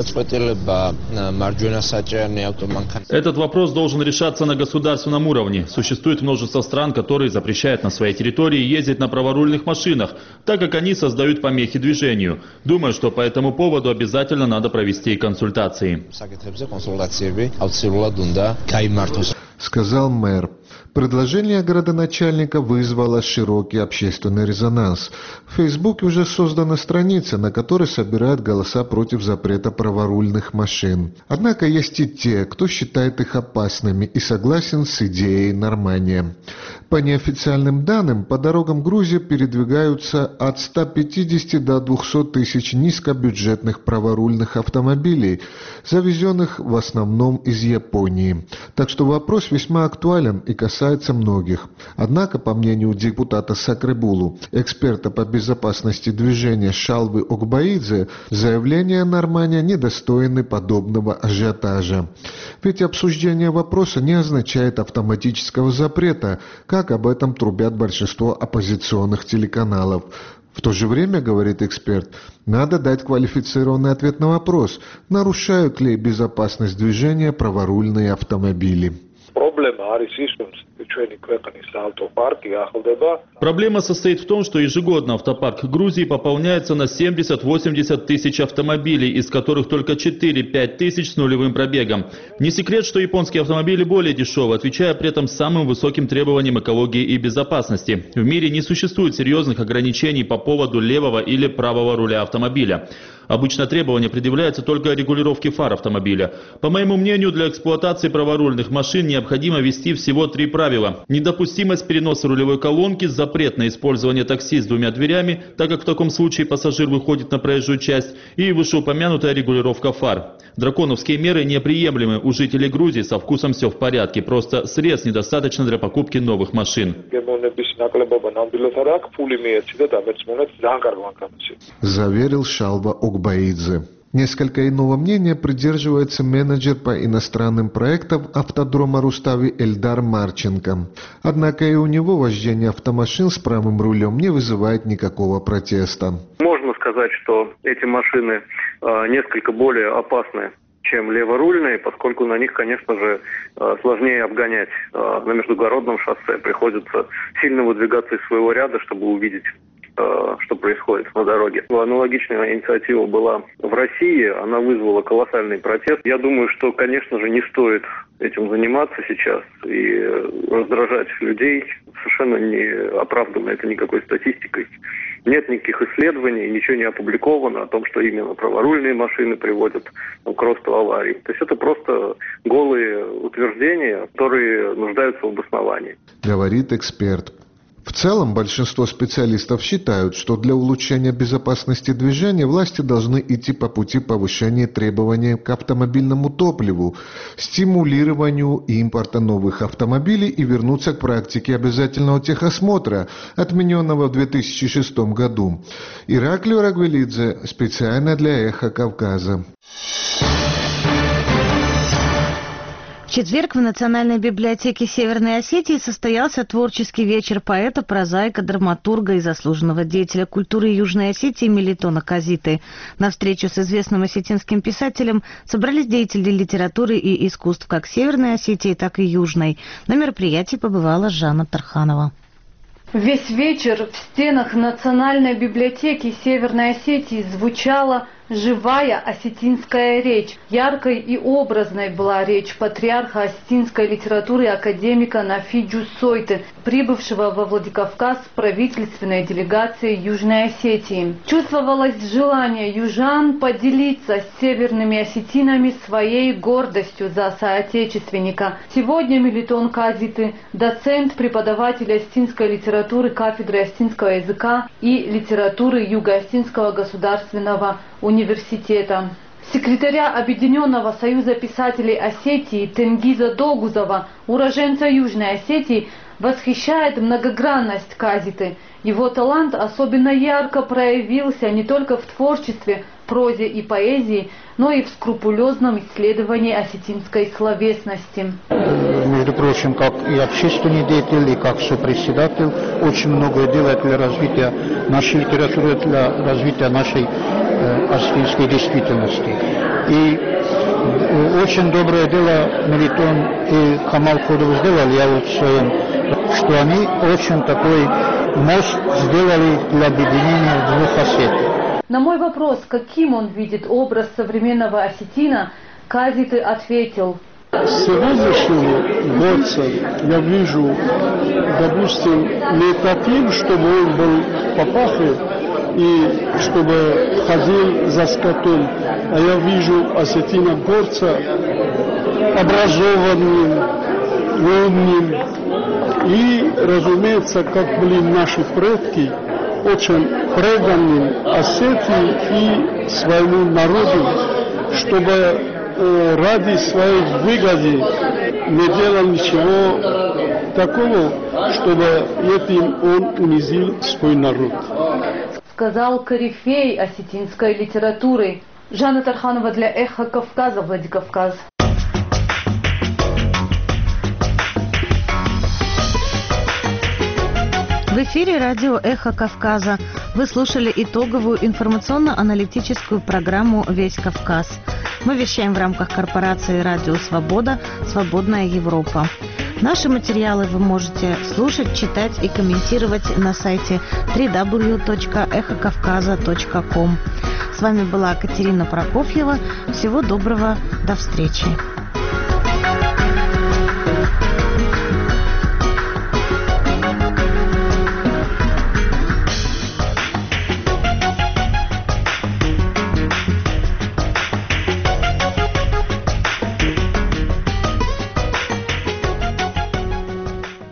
Этот вопрос должен решаться на государственном уровне. Существует множество стран, которые запрещают на своей территории ездить на праворульных машинах, так как они создают помехи движению. движению. Думаю, что по этому поводу обязательно надо провести консультации. Сказал мэр. Предложение городоначальника вызвало широкий общественный резонанс. В Фейсбуке уже создана страница, на которой собирают голоса против запрета праворульных машин. Однако есть и те, кто считает их опасными и согласен с идеей нормания. По неофициальным данным, по дорогам Грузии передвигаются от 150 до 200 тысяч низкобюджетных праворульных автомобилей, завезенных в основном из Японии. Так что вопрос весьма актуален и касается многих. Однако, по мнению депутата Сакребулу, эксперта по безопасности движения Шалвы Огбаидзе, заявления Нормания недостойны подобного ажиотажа. Ведь обсуждение вопроса не означает автоматического запрета, как об этом трубят большинство оппозиционных телеканалов. В то же время, говорит эксперт, надо дать квалифицированный ответ на вопрос, нарушают ли безопасность движения праворульные автомобили. Проблема состоит в том, что ежегодно автопарк Грузии пополняется на 70-80 тысяч автомобилей, из которых только 4-5 тысяч с нулевым пробегом. Не секрет, что японские автомобили более дешевы, отвечая при этом самым высоким требованиям экологии и безопасности. В мире не существует серьезных ограничений по поводу левого или правого руля автомобиля. Обычно требования предъявляются только регулировке фар автомобиля. По моему мнению, для эксплуатации праворульных машин необходимо ввести всего 3 правила. Недопустимость переноса рулевой колонки, запрет на использование такси с 2 дверями, так как в таком случае пассажир выходит на проезжую часть, и вышеупомянутая регулировка фар. Драконовские меры неприемлемы у жителей Грузии, со вкусом все в порядке, просто средств недостаточно для покупки новых машин. Заверил Шалва Огбаидзе. Несколько иного мнения придерживается менеджер по иностранным проектам автодрома Рустави Эльдар Марченко. Однако и у него вождение автомашин с правым рулем не вызывает никакого протеста. Можно сказать, что эти машины несколько более опасны, чем леворульные, поскольку на них, конечно же, сложнее обгонять. На междугородном шоссе приходится сильно выдвигаться из своего ряда, чтобы увидеть, что происходит на дороге. Аналогичная инициатива была в России, она вызвала колоссальный протест. Я думаю, что, конечно же, не стоит этим заниматься сейчас и раздражать людей. Совершенно не оправдано это никакой статистикой. Нет никаких исследований, ничего не опубликовано о том, что именно праворульные машины приводят к росту аварий. То есть это просто голые утверждения, которые нуждаются в обосновании. Говорит эксперт. В целом, большинство специалистов считают, что для улучшения безопасности движения власти должны идти по пути повышения требований к автомобильному топливу, стимулированию импорта новых автомобилей и вернуться к практике обязательного техосмотра, отмененного в 2006 году. Ираклио Рагвелидзе, специально для «Эхо Кавказа». В четверг в Национальной библиотеке Северной Осетии состоялся творческий вечер поэта, прозаика, драматурга и заслуженного деятеля культуры Южной Осетии Мелитона Казиты. На встречу с известным осетинским писателем собрались деятели литературы и искусств как Северной Осетии, так и Южной. На мероприятии побывала Жанна Тарханова. Весь вечер в стенах Национальной библиотеки Северной Осетии звучала живая осетинская речь. Яркой и образной была речь патриарха осетинской литературы академика Нафиджу Сойты, прибывшего во Владикавказ с правительственной делегацией Южной Осетии. Чувствовалось желание южан поделиться с северными осетинами своей гордостью за соотечественника. Сегодня Мелитон Казиты, доцент, преподаватель осетинской литературы кафедры осетинского языка и литературы Юго-Осетинского государственного университета. Секретаря Объединенного союза писателей Осетии Тенгиза Догузова, уроженца Южной Осетии, восхищает многогранность Казиты. Его талант особенно ярко проявился не только в творчестве, прозе и поэзии, но и в скрупулезном исследовании осетинской словесности. Между прочим, как и общественный деятель, и как сопредседатель, очень многое делает для развития нашей литературы, для развития нашей осетинской действительности. И очень доброе дело Мелитон и Камал Ходов сделали, я вот в своем, что они очень такой мост сделали для объединения двух Осетий. На мой вопрос, каким он видит образ современного осетина, Казиты ответил: сегодняшнего борца я вижу, допустим, не таким, чтобы он был папахой и чтобы ходил за скотом, а я вижу осетина борца образованным, умным и, разумеется, как были наши предки, очень преданным Осетии и своему народу, чтобы ради своей выгоды не делал ничего такого, чтобы этим он унизил свой народ. Сказал корифей осетинской литературы. Жанна Тарханова для Эхо Кавказа, Владикавказ. В эфире радио «Эхо Кавказа». Вы слушали итоговую информационно-аналитическую программу «Весь Кавказ». Мы вещаем в рамках корпорации «Радио Свобода. Свободная Европа». Наши материалы вы можете слушать, читать и комментировать на сайте www.эхокавказа.ком. С вами была Катерина Прокофьева. Всего доброго. До встречи.